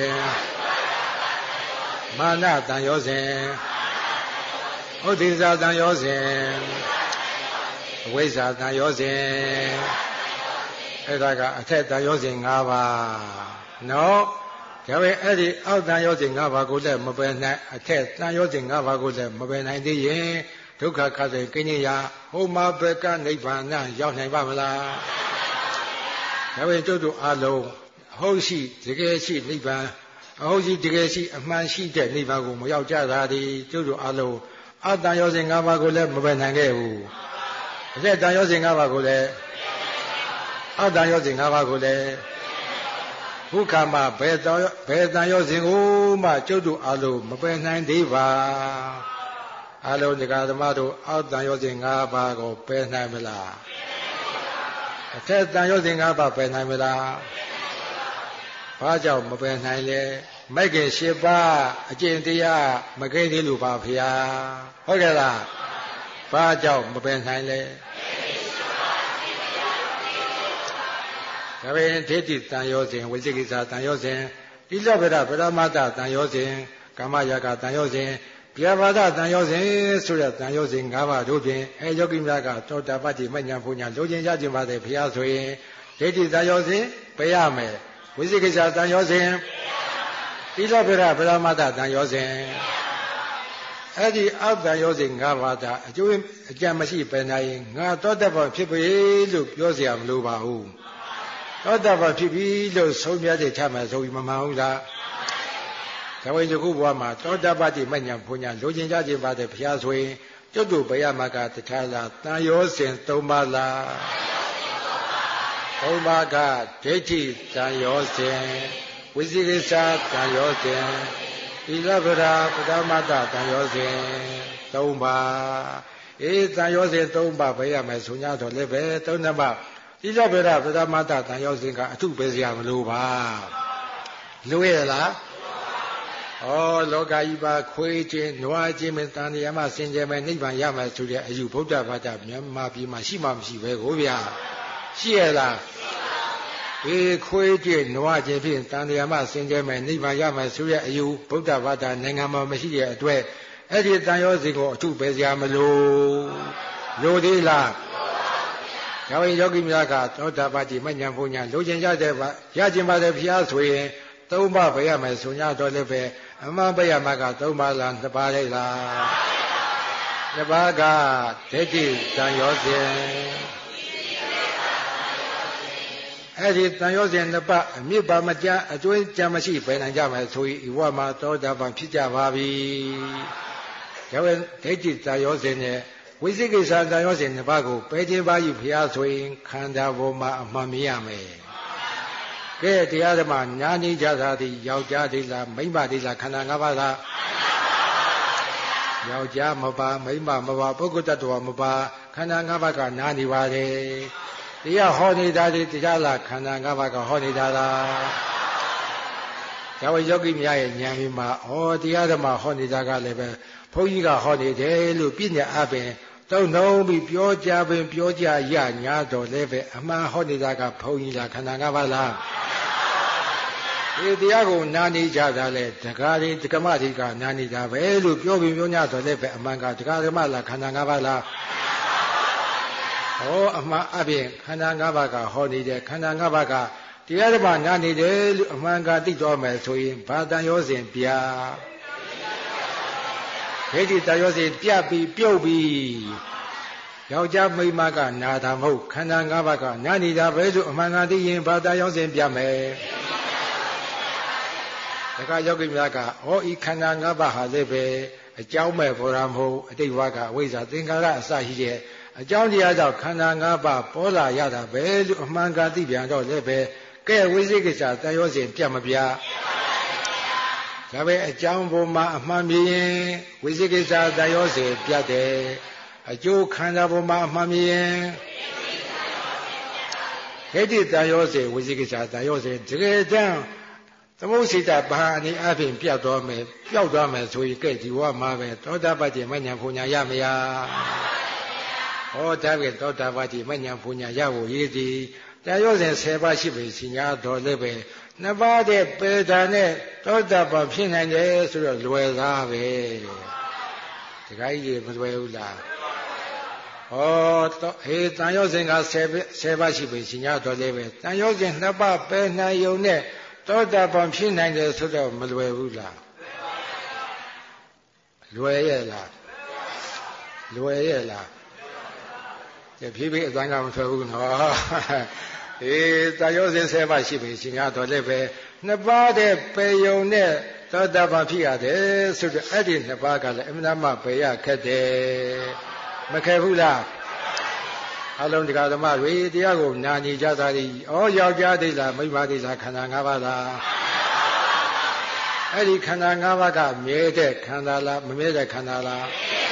မာနတန်ရောစဉ်ဥဒိစ္စတန်ရောစဉ်အဝိဇ္ဇာတန်ရောစဉ်အဲ့ဒါကအထက်တန်ရောစဉ်5ပါးနော်ဒါပေမဲ့အဲ့ဒီအောက်တန်ရောစဉ်5ပါးကိုလည်းမပယ်နိုင်အထက်တန်ရောစဉ်5ပါးကိုလည်းမပယ်နိုင်သေးရင်ဒုက္ခခတ်တဲ့ကိဉ္စရာဟိုမှာဘက်ကနိဗ္ဗာန်ရောက်နိုင်ပါမလားဒါပေမဲ့တို့အလုံးဟုတ်ရှိတကယ်ရှိနိဗ္ဗာန်အဟုတ်ရှိတကယ်ရှိအမှန်ရှိတဲ့နိဗ္ဗာန်ကိုမရောက်ကြတာဒီတို့အလုံးအတန်ရောစဉ်5ပါးကိုလည်းမပယ်နိုင်ခဲ့ဘူးအထက်တန်ရောစဉ်5ပါးကိုလည်းအောက်တန်ရောစဉ်5ပါးကိုလည်းဘုခါမှာဘယ်တန်ရောစဉ်ကိုမှတို့အလုံးမပယ်နိုင်သေးပါအလုံးဒီကဓမ္မတို့အောက်တန်ရောစဉ်5ပါးကိုပယ်နိုင်မလားအထက်တန်ရောစဉ်5ပါးပယ်နိုင်မလားဘာကြောင့်မပယ်နိုင်လဲမဂ္ဂင်၈ပါးအကျင့်တရားမကိန်းသေးလို့ပါဗျာဟုတ်ကဲ့လားဘာကြောင့်မပယ်နိုင်လဲဒါပေမဲ့ဒိဋ္ဌိတန်ရောစဉ်ဝိသိကိစ္စတန်ရောစဉ်တိလဗ္ဗဒဗရမတ္တတန်ရောစဉ်ကာမရာဂတန်ရောစဉ်ဗျာပါဒတန်ရောစဉ်ဆိုတဲ့တန်ရောစဉ်၅ပါးတို့ဖြင့်ယောဂီများကသောတာပတ္တိမဉ္ဇဉ်ဘုညာလိုချင်ကြခြင်းပါတဲ့ဘုရားဆိုရင်ဒိဋ္ဌိတန်ရောစဉ်ပယ်ရမယ်ဝိသိကိစ္စတန်ရောစဉ်သီလဗေဒဗရမတ္တတန်ရောစဉ်အဲ့ဒီအောက်တန်ရောစဉ်၅ပါးအကျိုးအကြံမရှိပယ်နိုင်ငါသောတာပန်ဖြစ်ပြီလို့ပြောเสียမလိုပါဘူးသောတာပန်ဖြစ်ပြီလို့ဆုံးဖြတ်ချက်ချမယ်ဆိုပြီးမမှန်ဘူးလားဒါဝင်ဒီခုဘဝမှာသောတာပတ္တိမဉ္ဇဉ်ဘုညာလိုချင်ကြခြင်းပါတဲ့ဘုရားဆိုရင်ကျွတ်တူဘယမကတခြားလားတန်ရောစဉ်၃ပါးလား၃ပါးကဒိဋ္ဌိတန်ရောစဉ်ဝိသိကိစ္စတန်ရောစဉ်သီလဗရာပဒမတ္တတန်ရောစဉ်၃ပါးတန်ရောစဉ်၃ပါးဘယ်ရမယ်ဆို냐တော့လည်းပဲ၃နံပါတ်သီလဗရာပဒမတ္တတန်ရောစဉ်ကအထုပဲစရာမလိုပါလိုရလားလောကကြီးပါခွေးခြင်းနွားခြင်းမတန်တရားမှစင်ကြယ်မယ်နိဗ္ဗာန်ရမယ်ဆိုတဲ့အယူဗုဒ္ဓဘာသာမြန်မာပြည်မှာရှိမှမရှိပဲကိုဗျာရှိရလားခွေးခြင်းနွားခြင်းဖြင့်တန်တရားမှစင်ကြယ်မယ်နိဗ္ဗာန်ရမယ်ဆိုတဲ့အယူဗုဒ္ဓဘာသာနိုင်ငံမှာမရှိတဲ့အတွက်အဲ့ဒီတန်ရောစီကိုအထုပဲစရာမလိုသေးလားဒါဝင်ယောဂီများကသောတာပတ္တိမဉ္ဇဉ်ဘုညာလိုချင်ကြတဲ့ရခြင်းပါတဲ့ဘုရားဆိုရင်၃ပါးပဲရမယ်ဆို냐တော့လည်းပဲအမှန်ပဲရမှာက၃ပါးလား၂ပါးလေးလား၂ပါးကဒိဋ္ဌိတန်ရောစဉ်အဲ့ဒီတန်ရောစဉ်၂ပါးအမြစ်ပါမကြအတွင်းကြမရှိပဲနိုင်ကြမယ်ဆိုရင်ဤဝမှာသောတာပန်ဖြစ်ကြပါပြီဒါပဲဒိဋ္ဌိတန်ရောစဉ်နဲ့ဝိသိကိစ္စတန်ရောစဉ်၂ပါးကိုပယ်ခြင်းပါယူဘုရားဆိုရင်ခန္ဓာပေါ်မှာအမှန်မြင်ရမယ်ကဲတရားဓမ္မညာနေကြတာဒီယောက်ျားဒီလားမိန်းမဒီလားခန္ဓာ၅ပါးလားယောက်ျားမပါမိန်းမမပါပုဂ္ဂိုလ်တ attva မပါခန္ဓာ၅ပါးကနာနေပါတယ်တရားဟောနေတာဒီတရားလားခန္ဓာ၅ပါးကဟောနေတာလားဒါဝယောဂီများရဲ့ဉာဏ်ပြီးမှာတရားဓမ္မဟောနေတာကလည်းပဲဘုန်းကြီးကဟောနေတယ်လို့ပြညာအပင်သုံးနှုံးပြီးပြောကြပင်ပြောကြရညာတော့လည်းပဲအမှန်ဟောနေတာကဘုန်းကြီးလားခန္ဓာ၅ပါးလားဒီတရားကိုနာနေကြတာလေဒကာတွေဒကမတွေကနာနေတာပဲလို့ပြောပြီးပြော냐တော့လည်းပဲအမှန်ကဒကာဓမ္မလားခန္ဓာ၅ပါးလားအမှန်အပြင်ခန္ဓာ၅ပါးကဟောနေတယ်ခန္ဓာ၅ပါးကတရားဓမ္မနာနေတယ်လို့အမှန်ကသိတော်မယ်ဆိုရင်ဘာတန်ရောစဉ်ပြဒိဋ္ဌိတန်ရောစဉ်ပြပြီးပြုတ်ပြီးယောက်ျားမိန်းမကနာတာမဟုတ်ခန္ဓာ၅ပါးကနာနေတာပဲလို့အမှန်ကသိရင်ဘာတန်ရောစဉ်ပြမယ်ဒါကယောဂီများကဤခန္ဓာ၅ပါးဟာလည်းပဲအကြောင်းမဲ့ဘောရမဟုတ်အတိတ်ဘဝကအဝိဇ္ဇာသင်္ခါရအစရှိတဲ့အကြောင်းတရားကြောင့်ခန္ဓာ၅ပါးပေါ်လာရတာပဲလို့အမှန်ကသိပြန်တော့လည်းပဲကဲဝိသိကိစ္စတန်ရောစဉ်ပြတ်မပြဒါပဲအကြောင်းပေါ်မှာအမှန်မြင်ရင်ဝိသိကိစ္စတန်ရောစဉ်ပြတ်တယ်အကျိုးခန္ဓာပေါ်မှာအမှန်မြင်ရင်ဒိဋ္ဌိတန်ရောစဉ်ဝိသိကိစ္စတန်ရောစဉ်တကယ်တမ်းသမုစိတဘာအနေအပြင်ပြတ်သွားမယ်ပျောက်သွားမယ်ဆိုရင်ကဲဒီဘဝမှာပဲသောတာပတ္တိမဉ္ဇဉ်ဘုညာရမရဒါပဲသောတာပတ္တိမဉ္ဇဉ်ဘုညာရဖို့ရည်သည်တန်ရောစဉ်10ပါးရှိပြီစီညာတော်လည်းပဲ2ပါးတဲ့ပေတာနဲ့သောတာပန်ဖြစ်နိုင်တယ်ဆိုတော့လွယ်သားပဲတခါကြီးမလွယ်ဘူးလားတန်ရောစဉ်က10ပါးရှိပြီစီညာတော်လည်းပဲတန်ရောစဉ်2ပါးပယ်နိုင်ုံနဲ့သောတာပန်ဖြစ်နိုင်တယ်ဆိုတော့မလွယ်ဘူးလားလွယ်ရဲ့လားလွယ်ရဲ့လားဖြည်းဖြည်းအတိုင်းကမထွက်ဘူးနော်တာရောစဉ်10ပါးရှိပြီရှင်ရတော့လည်းပဲ2ပါးတဲ့ပေယုံနဲ့သောတာပန်ဖြစ်ရတယ်ဆိုတော့အဲ့ဒီ2ပါးကလည်းအမှန်မှပေရခက်တယ်မခဲဘူးလားအလုံးတရားဓမ္မတွေတရားကိုနာနေကြတာဒီယောက်ျားဒိဋ္ဌာမိန်းမဒိဋ္ဌာခန္ဓာ၅ပါးလားအဲ့ဒီခန္ဓာ၅ပါးကမြဲတဲ့ခန္ဓာလားမမြဲတဲ့ခန္ဓာလား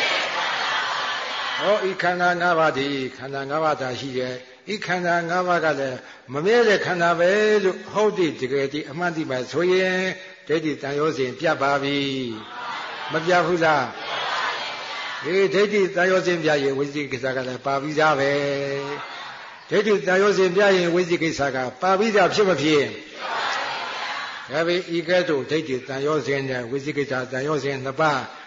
ဤခန္ဓာ၅ပါးဒီခန္ဓာ၅ပါးသာရှိတယ်ဤခန္ဓာ၅ပါးကလည်းမမြဲတဲ့ခန္ဓာပဲလို့ဟုတ်တယ်တကယ်ဒီအမှန်တိပဲဆိုရင်ဒိဋ္ဌိတန်ရောစဉ်ပြတ်ပါပြီမပြတ်ဘူးလားဒိဋ္ဌိတန်ရောစဉ်ပြရင်ဝိသိကိစ္စကလည်းပါပြီးသားပဲဒိဋ္ဌိတန်ရောစဉ်ပြရင်ဝိသိကိစ္စကပါပြီးသားဖြစ်မဖြစ်ဒါပေဤကဲ့သို့ဒိဋ္ဌိတန်ရောစဉ်နဲ့ဝိသိကိစ္စတန်ရောစဉ်2ပါး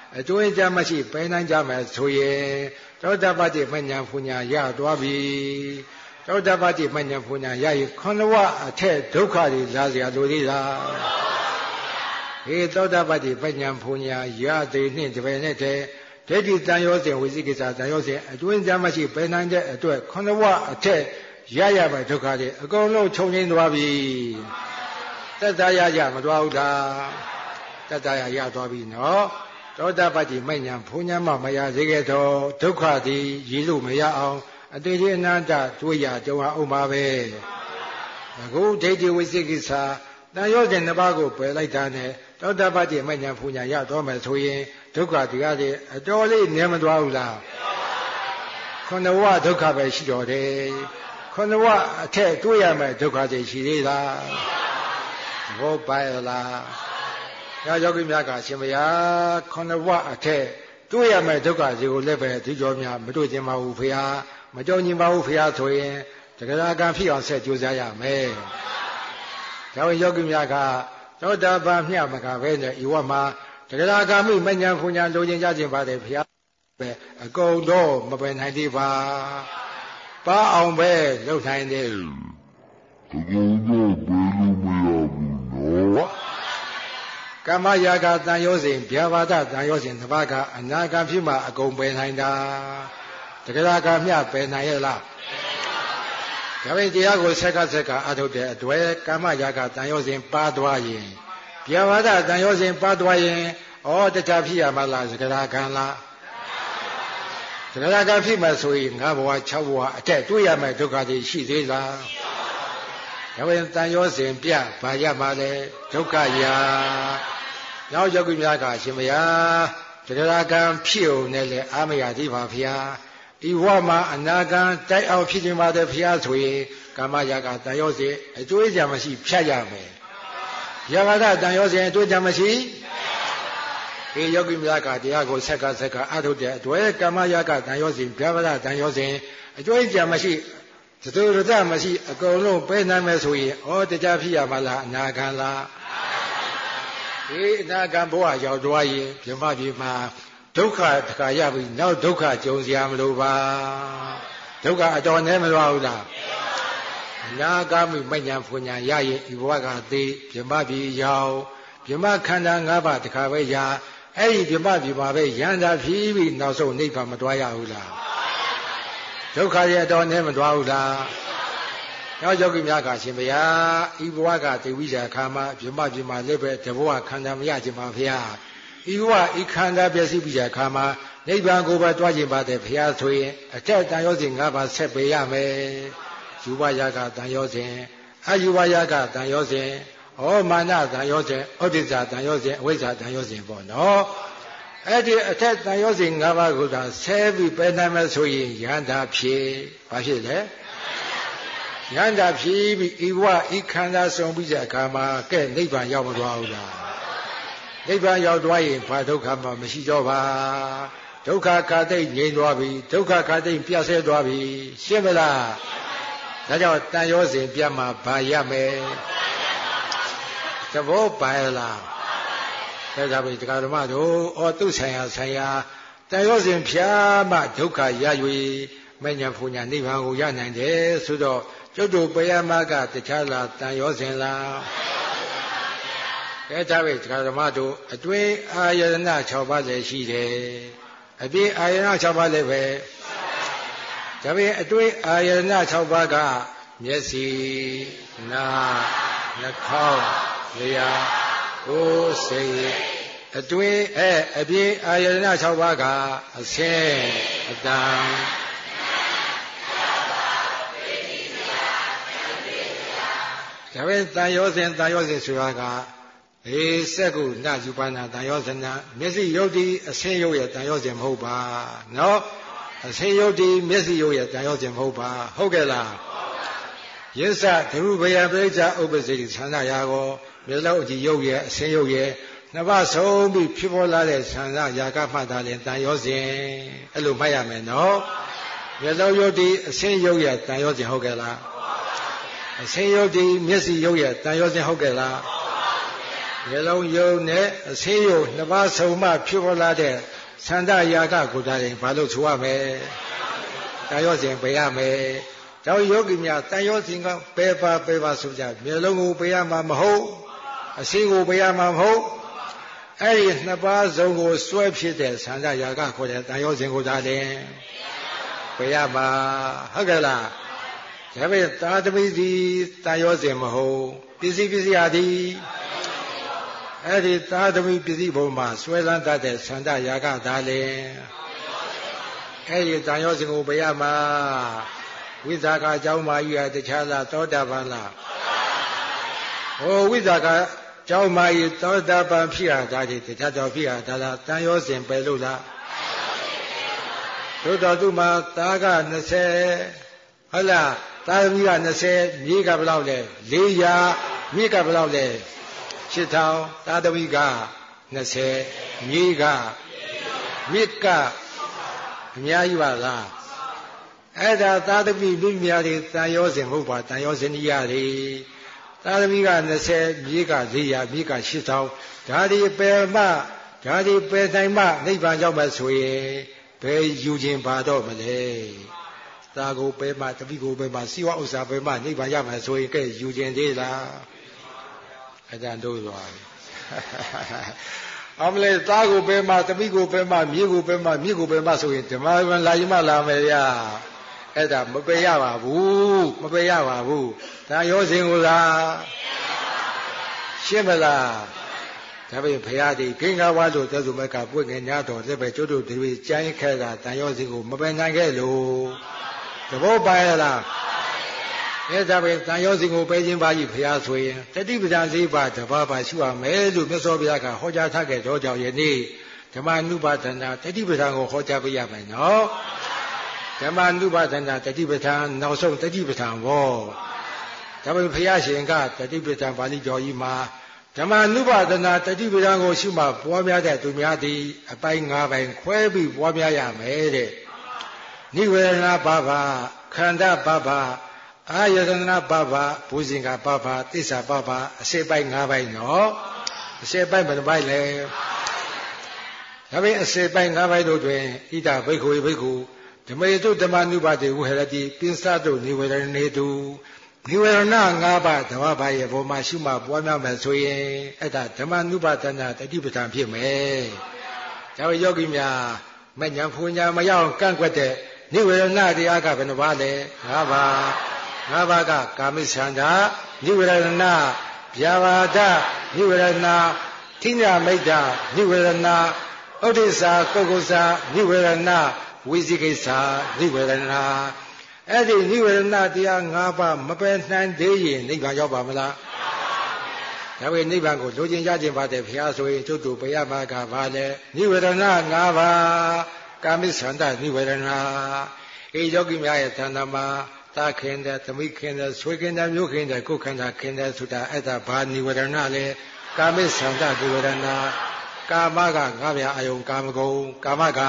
အတွင်းကြမရှိပဲနိုင်ကြမယ်ဆိုရင်သောတာပတိမဉ္ဇဉ်ပူညာရသွားပြီသောတာပတိမဉ္ဇဉ်ပူညာရရင်ခုနဝအထက်ဒုက္ခတွေလာเสียလိုသေးလားဟေသောတာပတိမဉ္ဇဉ်ပူညာရသေးနှင့်တပည့်နဲ့တည်းဒိဋ္ဌိတန်ရောစဉ်ဝိသိကိစ္စတန်ရောစဉ်အတွင်းကြမရှိပဲနိုင်တဲ့အတွက်ခုနဝအထက်ရမယ်ဒုက္ခတွေအကုန်လုံးချုပ်ငြိမ်းသွားပြီတတ္တရရမသွားဘူးလားတတ္တရသွားပြီနော်သောတာပတိမဉ္ဇဉ်ဘုံညာမမရစေခဲ့တော့ဒုက္ခသည်ရည်လို့မရအောင်အတေဒီအနန္တတွေ့ရကြုံအောင်ပါပဲအခုဒိဋ္ဌိဝိသိကိစ္စတန်ရောစဉ်နှစ်ပါးကိုပယ်လိုက်တာနဲ့သောတာပတိမဉ္ဇဉ်ဘုံညာရတော့မယ်ဆိုရင်ဒုက္ခတရားတွေအတော်လေးနည်းမသွားဘူးလားခုနဝဒုက္ခပဲရှိတော်တယ်ခုနဝအထက်တွေ့ရမယ်ဒုက္ခတွေရှိသေးလားဘောပါလားယောဂီများကရှင်မယားခုနဝအထက်တွေ့ရမယ်ဒုက္ခတွေကိုလည်းပဲဒီကြောများမတွေ့ကျင်ပါဘူးဖေဟာမကြောက်ကျင်ပါဘူးဖေဟာဆိုရင်တက္ကရာကံဖြစ်အောင်ဆက်ကြိုးစားရမယ်ဒါဝင်ယောဂီများကသောတာပန်မြတ်မကပဲနဲ့ဤဝမှာတက္ကရာကံမိမဉ္ဇဉ်ပူညာလိုချင်ကြခြင်းပါတယ်ဖေဟာပဲအကုန်တော့မပယ်နိုင်သေးပါပါအောင်ပဲလုပ်နိုင်တယ်အကုန်တော့ဘယ်လိုမရဘူးနော်ကမ္မရာဂတန်ရောစဉ်ဗျာပါဒတန်ရောစဉ်တစ်ပါးကအနာဂတ်ဖြစ်မှအကုန်ပယ်နိုင်တာတက္ကရာကမြပယ်နိုင်ရဲ့လားဒါပေမဲ့တရားကိုဆက်ကအထုတ်တဲ့အတွက်ကမ္မရာဂတန်ရောစဉ်ပါသွားရင်ဗျာပါဒတန်ရောစဉ်ပါသွားရင်ဩတခြားဖြစ်ရမလားတက္ကရာကံလားတက္ကရာကဖြစ်မှဆိုရင်၅ဘဝ၆ဘဝအထက်တွေ့ရမယ်ဒုက္ခတွေရှိသေးလားဒါပေမဲ့တန်ရောစဉ်ပြဘာရမှာလဲဒုက္ခရာနောက်ယောဂီများကရှင်မယားတက္ကရာကံဖြစ်ုံနဲ့လေအာမရသေးပါဗျာဤဝမှာအနာကံတိုက်အောင်ဖြစ်ခြင်းပါတယ်ဗျာဆိုရင်ကာမရာဂတန်ရောစဉ်အကျိုးကြမရှိဖြတ်ရမယ်ရာဂတန်ရောစဉ်အကျိုးကြမရှိဒီယောဂီများကတရားကိုဆက်ကအားထုတ်တဲ့အတွက်ကာမရာဂတန်ရောစဉ်ဗျာပါဒတန်ရောစဉ်အကျိုးကြမရှိသတ္တရတမရှိအကုန်လုံးပဲနိုင်မယ်ဆိုရင်ဩတရားဖြစ်ရမလားအနာကံလားဒီအနာဂံဘဝရောက်သွားရင်ပြမပြေမှာဒုက္ခတခါရပြီနောက်ဒုက္ခကြုံစရာမလိုပါဒုက္ခအတော်နဲ့မလွားဘူးလားအနာဂါမိမဉ္ဇဉ်ပူညာရရင်ဒီဘဝကသေးပြမပြေရောက်ပြမခန္ဓာ၅ပါးတခါပဲရအဲ့ဒီပြမပြေမှာပဲရန်တာဖြီးပြီးနောက်ဆုံးနိဗ္ဗာန်မတွားရဘူးလားဒုက္ခရဲ့အတော်နဲ့မတွားဘူးလားနောက်ယောဂီများကရှင်ဗျာဤဘဝကတေဝိဇာခါမှာပြမပြမလည်းပဲတဘဝခန္ဓာမရခြင်းပါဗျာဤဘဝဤခန္ဓာပျက်စီးပြီးတဲ့ခါမှာနိဗ္ဗာန်ကိုပဲတွားခြင်းပါတယ်ဗျာဆိုရင်အထက်တန်ရောစဉ်၅ပါးဆက်ပေးရမယ်ယူဝယာကတန်ရောစဉ်အယူဝယာကတန်ရောစဉ်ဩမာနတန်ရောစဉ်ဩဒိစ္စတန်ရောစဉ်အဝိဇ္ဇာတန်ရောစဉ်ပေါ့နော်အဲ့ဒီအထက်တန်ရောစဉ်၅ပါးကိုသာဆဲပြီးပဲနိုင်မယ်ဆိုရင်ယန္တာဖြစ်ဘာဖြစ်လဲယန္တာဖြစ်ပြီးဤဝဤခန္ဓာဆုံးပြီးတဲ့အခါမှာကဲနိဗ္ဗာန်ရောက်မသွားဘူးလားနိဗ္ဗာန်ရောက်သွားရင်ဘာဒုက္ခမှမရှိတော့ပါဒုက္ခခါသိမ့်ငြိမ်းသွားပြီဒုက္ခခါသိမ့်ပြတ်ဆဲသွားပြီရှင်းမလားဒါကြောင့်တန်ရောစဉ်ပြတ်မှာဘာရမယ်သဘောပါလားဒါကြောင့်ဒီကဓမ္မတို့ဩသူဆိုင်ရာတန်ရောစဉ်ဖြာမှဒုက္ခရ၍မဉ္ဇဉ်ပူညာနိဗ္ဗာန်ကိုရနိုင်တယ်ဆိုတော့ကျုပ်တို့ပယမကတခြားလားတန်ရောစဉ်လားအဲဒါပဲဒီကဓမ္မတို့အတွင်းအာယတနာ6ပါးလည်းရှိတယ်အပြင်အာယတနာ6ပါးလည်းပဲဒါပေမဲ့အတွင်းအာယတနာ6ပါးကမျက်စိနာနှာခေါင်းလျှာကိုယ်စိတ်အတွင်းအပြင်အာယတနာ6ပါးကအဆင်းအတန်ဒါပဲတန်ရောစဉ်ဆိုတာကစက္ကုနယူပါဏတန်ရောဇနာမျက်စိယုတ်ဒီအဆင်းယုတ်ရဲ့တန်ရောစဉ်မဟုတ်ပါနော်အဆင်းယုတ်ဒီမျက်စိယုတ်ရဲ့တန်ရောစဉ်မဟုတ်ပါဟုတ်ကဲ့လားယစ္စဒရုဘယပရိစ္ဆဥပ္ပစေတိသန္တာယာကိုမျက်လုံးအကြည့်ယုတ်ရဲ့အဆင်းယုတ်ရဲ့နှစ်ပါးဆုံးပြီးဖြစ်ပေါ်လာတဲ့သန္တာယာကမှတ်တာလည်းတန်ရောစဉ်အဲ့လိုမှတ်ရမယ်နော်မျက်လုံးယုတ်ဒီအဆင်းယုတ်ရဲ့တန်ရောစဉ်ဟုတ်ကဲ့လား အဆင်းယုတ်ဒီမျက်စိယုတ်ရဲ့တန်ရောစဉ်ဟုတ်ကဲ့လားရေလုံးယုံနဲ့အစင်းယုံနှစ်ပါးစုံမှဖြစ်ပေါ်လာတဲ့သန္တာယာကကိုယ်တိုင်ဘာလို့ဆိုရမလဲတန်ရောစဉ်ပေးရမယ်တော့ယောဂီများတန်ရောစဉ်ကပဲပါဆိုကြရေလုံးကိုပေးရမှာမဟုတ်အစင်းကိုပေးရမှာမဟုတ်အဲ့ဒီနှစ်ပါးစုံကိုစွဲဖြစ်တဲ့သန္တာယာကခေါ်တဲ့တန်ရောစဉ်ကိုသာတင်ပေးရမှာဟုတ်ကဲ့လားဒါပေမဲ့သာသမီစီတန်ရောစဉ်မဟုတ်ပစ္စည်းဟာဒီအဲ့ဒီသာသမီပစ္စည်းဘုံမှာဆွဲလန်းတတ်တဲ့သန္တာယာကသာလေအဲ့ဒီတန်ရောစဉ်ကိုပေးရမှာဝိဇာကအကြောင်းမကြီးဟာတခြားလားသောတာပန်လားဟောဝိဇာကကျောင်းမကြီးသောတာပန်ဖြစ်ရတာဒီတခြားတော့ဖြစ်ရတာလားတန်ရောစဉ်ပဲလို့လားသို့တော်သူမှာသားက20ဟုတ်လားသားသမီးက20မြေးကဘယ်လောက်လဲ400မြေးကဘယ်လောက်လဲ8000သားသမီးက20မြေးကမြစ်ကအများကြီးပါလားအဲ့ဒါသာသမီမိများတွေတန်ရောစဉ်မဟုတ်ပါတန်ရောစဉ်ကြီးရတယ်သာသမီက20မြေးက400မြေးက8000ဒါဒီပယ်မှဒါဒီပယ်တိုင်းမှနိဗ္ဗာန်ရောက်မှဆိုရင်ဘယ်ယူခြင်းပါတော့မလဲသာကိုပယ်မှတပိကိုပယ်မှစီဝဥစ္စာပယ်မှနိဗ္ဗာန်ရမှဆိုရင်ကဲယူခြင်းသေးလားအကြံတို့သွားပြီအမလေးသားကိုပယ်မှတပိကိုပယ်မှမြေကိုပယ်မှမြစ်ကိုပယ်မှဆိုရင်ဓမ္မဝင်လာရင်မှလာမယ်ဗျာအဲ့ဒါမပယ်ရပါဘူးမပယ်ရပါဘူးဒါရောစဉ်ကိုလားရှင်းမလားဒါပေမဲ့ဘုရားဒီခင်္ဂဝါလို့သက်စုမကပွင့်ငယ်ညာတော်လက်ပဲကျွတ်တို့တွေကြိုင်းခဲတာတန်ရောစဉ်ကိုမပယ်နိုင်ခဲ့လို့သဘောပါရလားအဲ့ဒါပဲတန်ရောစဉ်ကိုပယ်ခြင်းပါကြီးဘုရားဆိုရင်တတိပဒံ၄ပါးတပါးပါရှုရမယ်လို့မြတ်စွာဘုရားကဟောကြားထားခဲ့တော့ကြောင့်ယနေ့ဓမ္မနုပါဒနာတတိပဒံကိုဟောကြားပေးရမယ်နော်ဓမ္မနုပါဒနာတတိပဒံနောက်ဆုံးတတိပဒံဘောဒါပေမဲ့ဘုရားရှင်ကတတိပဒံပါဠိတော်ကြီးမှာဓမ္မနုပါဒနာတတိပဒံကိုရှုမှပွားများတဲ့သူများသည်အပိုင်း၅ပိုင်းခွဲပြီးပွားများရမယ်တဲ့နိဝေဒနာပါပါခန္ဓာပါပါအာယတနာပါပါဘူဇင်္ဂပါပါသစ္စာပါပါအစေပိုင်း၅ပိုင်းနော်အစေပိုင်းဘယ်နှပိုင်းလဲဒါပေမဲ့အစေပိုင်း၅ပိုင်းတို့တွင်ဣဒဘိက္ခုဘိက္ခုဓမ္မေတုဓမ္မနုပါတိဝဟရတိပိစတုနိဝေဒနေတုနိဝေဒနာ၅ပါးဓမ္မပါရဲ့ဘောမှာရှုမှပွားများမယ်ဆိုရင်အဲ့ဒါဓမ္မနုပါဒနာတတိပဌာန်ဖြစ်မယ်ဒါပေမဲ့ယောဂီများမဉ္ဇဉ်ဖူညာမရောက်ကန့်ကွက်တဲ့နိဝေဒနာတရားကဘယ်နှပါလဲ၅ပါး၅ပါးကကာမိသန္တာနိဝေဒနာဗျာပါဒနိဝေဒနာထိညာမိတ်တာနိဝေဒနာဥဒိစ္စကုက္ကုစ္စနိဝေဒနာဝိသိကိစ္စနိဝေဒနာအဲ့ဒီနိဝေဒနာတရား၅ပါးမပယ်နိုင်သေးရင်နိဗ္ဗာန်ရောက်ပါမလားဒါပေမဲ့နိဗ္ဗာန်ကိုလိုချင်ရခြင်းပါတဲ့ဘုရားဆိုရင်တို့တို့ဘုရားဘာကဘာလဲနိဝေဒနာ၅ပါးကာမိသန္တာနိဝေဒနာအေယောဂီများရဲ့ဌာနမှာသာခင်တဲ့သမိခင်တဲ့ဆွေခင်တဲ့မျိုးခင်တဲ့ကိုယ်ခန္ဓာခင်တဲ့ဆိုတာအဲ့ဒါဘာနိဝေဒနာလဲကာမိသန္တာနိဝေဒနာကာမကငါးပြားအယုံကာမဂုဏ်ကာမက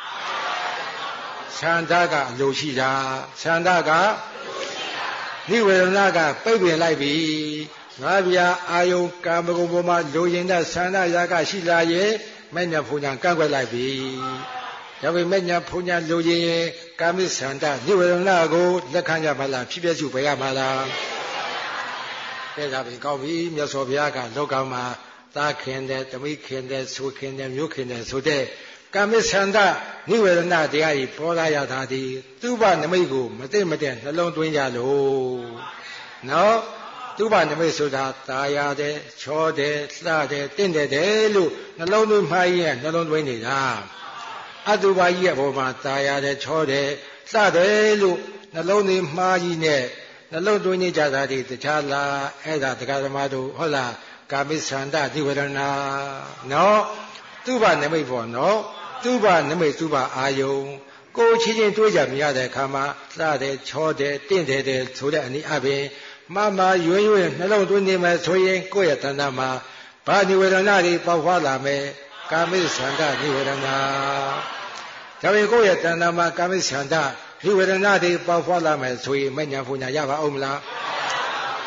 သန္တာကအလိုရှိတာသန္တာကနိဝေဒနာကပိတ်ပင်လိုက်ပြီငါးပြားအာယုံကာမဂုဏ်ပေါ်မှာလိုရင်တဲ့သန္တာရာကရှိလာရဲ့မဲ့ညာဖုန်ညာကန့်ကွက်လိုက်ပြီဒါပေမဲ့ညာဖုန်ညာလိုရင်ကာမိသန္တာနိဝေဒနာကိုလက်ခံကြပါလားဖြစ်ဖြစ်စုပဲရပါလားတဲ့ဒါပဲကောင်းပြီမြတ်စွာဘုရားကလောကမှာသာခင်တဲ့တမိခင်တဲ့ဆွေခင်တဲ့မျိုးခင်တဲ့ဆိုတဲ့ကာမိသန္တာနိဝေဒနာတရားကြီးပေါ်လာရတာဒီသူ့ဘနမိတ်ကိုမသိမတဲ့နှလုံးသွင်းကြလို့နော်သူ့ဘနမိတ်ဆိုတာตาရတဲ့ချောတဲ့လှတဲ့တင့်တဲ့လို့နှလုံးသွင်းမှရင်နှလုံးသွင်းနေတာအတုပါကြီးရဲ့ဘောမှာตาရတဲ့ချောတဲ့လှတယ်လို့နှလုံးသွင်းမှားကြီးနဲ့နှလုံးသွင်းနေကြတာဒီတခြားလားအဲ့ဒါတရားဓမ္မတို့ဟုတ်လားကာမိသန္တာနိဝေဒနာနော်သူ့ဘနမိတ်ပေါ့နော်သူ့ဘနမိတ်သူ့ဘအာယုံကိုချင်းချင်းတွေးကြမြရတဲ့အခါမှာလှတယ်ချောတယ်တင့်တယ်ဆိုတဲ့အနည်းအပြင်မမရွရွနှလုံးသွင်းနေမယ်ဆိုရင်ကိုယ့်ရဲ့တဏ္ဍာမှာဘာနိဝေဒနာတွေပေါက်ဖွာလာမယ်ကာမိသန္တာနိဝေဒနာဒါပေမဲ့ကိုယ့်ရဲ့တဏ္ဍာမှာကာမိသန္တာနိဝေဒနာတွေပေါက်ဖွာလာမယ်ဆိုရင်မဉ္ဇဉ်ဖုန်ညာရပါအောင်မလား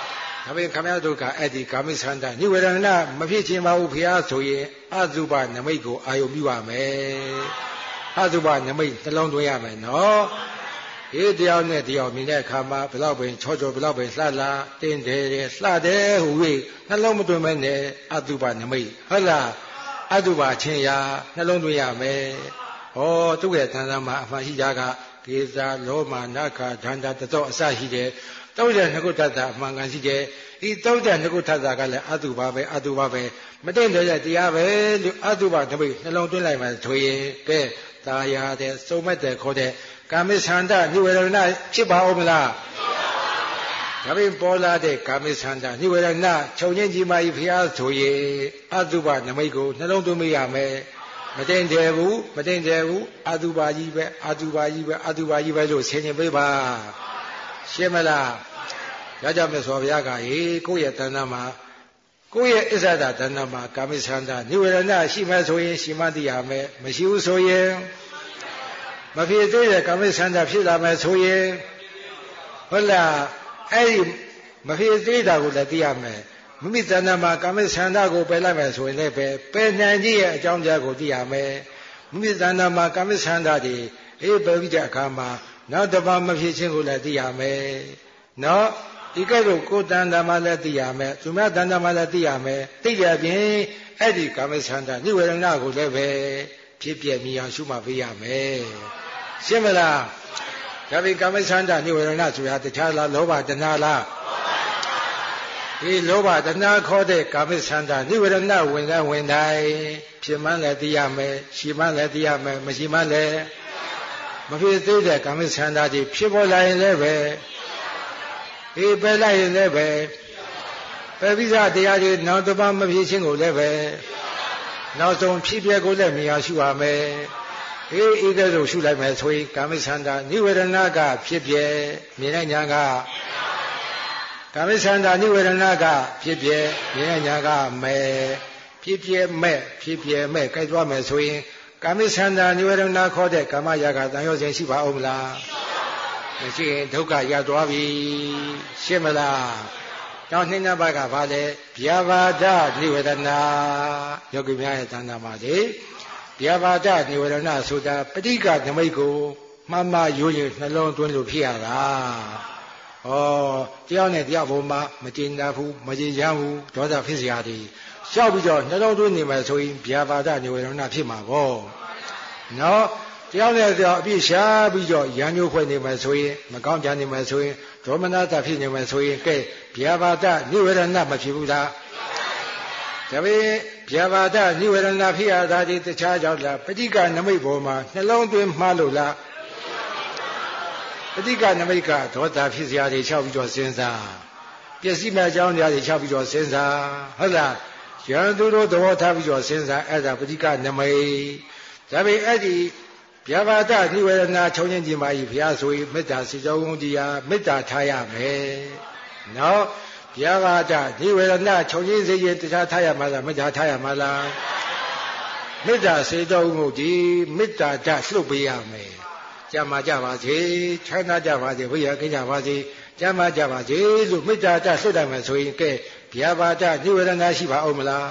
ဒါပေမဲ့ခမရတို့ကအဲ့ဒီကာမိသန္တာနိဝရဏမဖြစ်ခြင်းပါဘူးဖျားဆိုရင်အတုပနမိတ်ကိုအာယုံပြုရမယ်အတုပနမိတ်နှလုံးသွင်းရမယ်နော်ဒီတရားနဲ့တရားမြင်တဲ့အခါမှာဘယ်တော့ပင်ချောချောဘယ်တော့ပင်လှလှတင်းတယ်လှတယ်ဟူ၍နှလုံးမသွင်းမဲနဲ့အတုပနမိတ်ဟုတ်လားအတုပချင်းရာနှလုံးသွင်းရမယ်ဟောသူ့ရဲ့သံသမှာအမှန်ရှိကြကကေဇာလောမနာခဒန္တာတသောအစရှိတယ်တောတဲ့နှစ်ခုထပ်တာအမှန်ကန်ရှိတယ်ဤတောတဲ့နှစ်ခုထပ်တာကလည်းအတုပပဲအတုပပဲမတင့်တဲ့တရားပဲလို့အတုပနမိတ်နှလုံးသွင်းလိုက်မှဆိုရင်ကဲသာယာတဲ့စုံမဲ့တဲ့ခေါ်တဲ့ကာမိသန္တာနိဝရဏဖြစ်ပါဦးမလားဒါပြင်ပေါ်လာတဲ့ကာမိသန္တာနိဝရဏချုပ်ချင်းကြီးမာကြီးဖျားဆိုရင်အတုပနမိတ်ကိုနှလုံးသွင်းမိရမယ်မတင့်တယ်ဘူးမတင့်တယ်ဘူးအတုပကြီးပဲအတုပကြီးပဲအတုပကြီးပဲလို့ဆင်ခြင်ပေးပါရှင်းမလားဒါကြောင့်မြတ်စွာဘုရားကကိုယ့်ရဲ့တဏ္ဍာမှာကိုယ့်ရဲ့အစ္ဆဒတဏ္ဍာမှာကာမိသန္တာနိဝရဏရှိမှဆိုရင်ရှိမှသိရမယ်မရှိဘူးဆိုရင်မဖြစ်သေးတဲ့ကာမိသန္တာဖြစ်လာမယ်ဆိုရင်ဟုတ်လားအဲ့ဒီမဖြစ်သေးတာကိုလည်းသိရမယ်မိမိတဏ္ဍာမှာကာမိသန္တာကိုပယ်လိုက်မယ်ဆိုရင်လည်းပယ်နိုင်ခြင်းရဲ့အကြောင်းတရားကိုသိရမယ်မိမိတဏ္ဍာမှာကာမိသန္တာတွေပယ်ပြီးတဲ့အခါမှာနောက်တစ်ပါးမဖြစ်ခြင်းကိုလည်းသိရမယ်နော်ဒီကဲ့သို့ကိုယ်တဏ္ဍာမှာလည်းသိရမယ်သူများတဏ္ဍာမှာလည်းသိရမယ်သိကြပြင်အဲ့ဒီကာမိသန္တာနိဝရဏကိုလည်းပဲဖြစ်ပြမြင်အောင်ရှုမှတ်ပေးရမယ်ရှင်းမလားဒါပေကာမိသန္တာနိဝရဏဆိုတာတခြားလားလောဘတဏှာလားဒီလောဘတဏှာခေါ်တဲ့ကာမိသန္တာနိဝရဏဝင်တိုင်းဖြစ်မှန်းလည်းသိရမယ်ရှိမှန်းလည်းသိရမယ်မရှိမှန်းလည်းမဖြစ်သေးတဲ့ကာမိသန္တာတွေဖြစ်ပေါ်လာရင်လည်းပဲပယ်လိုက်ရင်လည်းပဲပယ်ပြီးသားတရားတွေနောက်တစ်ပါးမဖြစ်ခြင်းကိုလည်းပဲနောက်ဆုံးဖြစ်ပြကိုလည်းမြင်အောင်ရှုရမယ်ဤကဲ့သို့ရှုလိုက်မယ်ဆိုရင်ကာမိသန္တာနိဝရဏကဖြစ်ပြမြင်တဲ့ညာကကာမိသန္တာနိဝရဏကဖြစ်ပြမြင်တဲ့ညာကမဲ့ဖြစ်ပြမဲ့ဖြစ်ပြမဲ့ကြိုက်သွားမယ်ဆိုရင်ကာမိသန္တာနိဝရဏခေါ်တဲ့ကာမရာဂတန်ရောစဉ်ရှိပါဦးမလားမရှိရင်ဒုက္ခရသွားပြီရှင်းမလားတောင်းနှင်းတဲ့ဘက်ကဘာလဲဗျာပါဒနိဝရဏယောဂီများရဲ့တဏ္ဍာမှာလေဗျာပါဒနိဝရဏဆိုတာပဋိက္ခနမိတ်ကိုမှန်မှရိုးရင်နှလုံးသွင်းလို့ဖြစ်ရတာဩတရားနဲ့တရားပေါ်မှာမကျင်တတ်ဘူးမကြည်ချမ်းဘူးဒေါသဖြစ်เสียသည်ရှောက်ပြီးတော့နှလုံးသွင်းနေမယ်ဆိုရင်ဗျာပါဒနိဝရဏဖြစ်မှာပေါ့နော်တရားနဲ့တရားအပြည့်ရှားပြီးတော့ရံညိုခွဲနေမယ်ဆိုရင်မကောင်းကြနေမယ်ဆိုရင်ဒေါမနတာဖြစ်နေမယ်ဆိုရင်ကဲဗျာပါဒနိဝရဏမဖြစ်ဘူးလားဒါပေမဲ့ဗျာပါဒနိဝရဏဖြစ်ရတာဒီတခြားကြောင့်လားပဋိက္ခနမိတ်ပေါ်မှာနှလုံးသွင်းမှားလို့လားပဋိက္ခနမိတ်ကဒေါသဖြစ်เสียတွေလျှောက်ပြီးတော့စဉ်းစားပျက်စီးမဲ့အကြောင်းတရားတွေလျှောက်ပြီးတော့စဉ်းစားဟုတ်လားရန်သူတို့သဘောထားပြီးတော့စဉ်းစားအဲ့ဒါပဋိက္ခနမိတ်ဒါပေမဲ့အဲ့ဒီဗျာပါဒနိဝရဏချုံချင်းကြီးမာကြီးဘုရားဆိုရင်မေတ္တာစေကြောင်းတရားမေတ္တာထားရမယ်နော်ဗျာပါဒနိဝရဏချုံချင်းစေရင်တရားထားရမှာလားမေတ္တာထားရမှာလားမေတ္တာစေကြောင်းကိုဒီမေတ္တာဓာတ်လှုပ်ပေးရမယ်ကြမှာကြပါစေချမ်းသာကြပါစေဘုရားကိကြပါစေကြမှာကြပါစေလို့မေတ္တာဓာတ်လှုပ်တယ်မယ်ဆိုရင်ကဲဗျာပါဒနိဝရဏရှိပါဦးမလား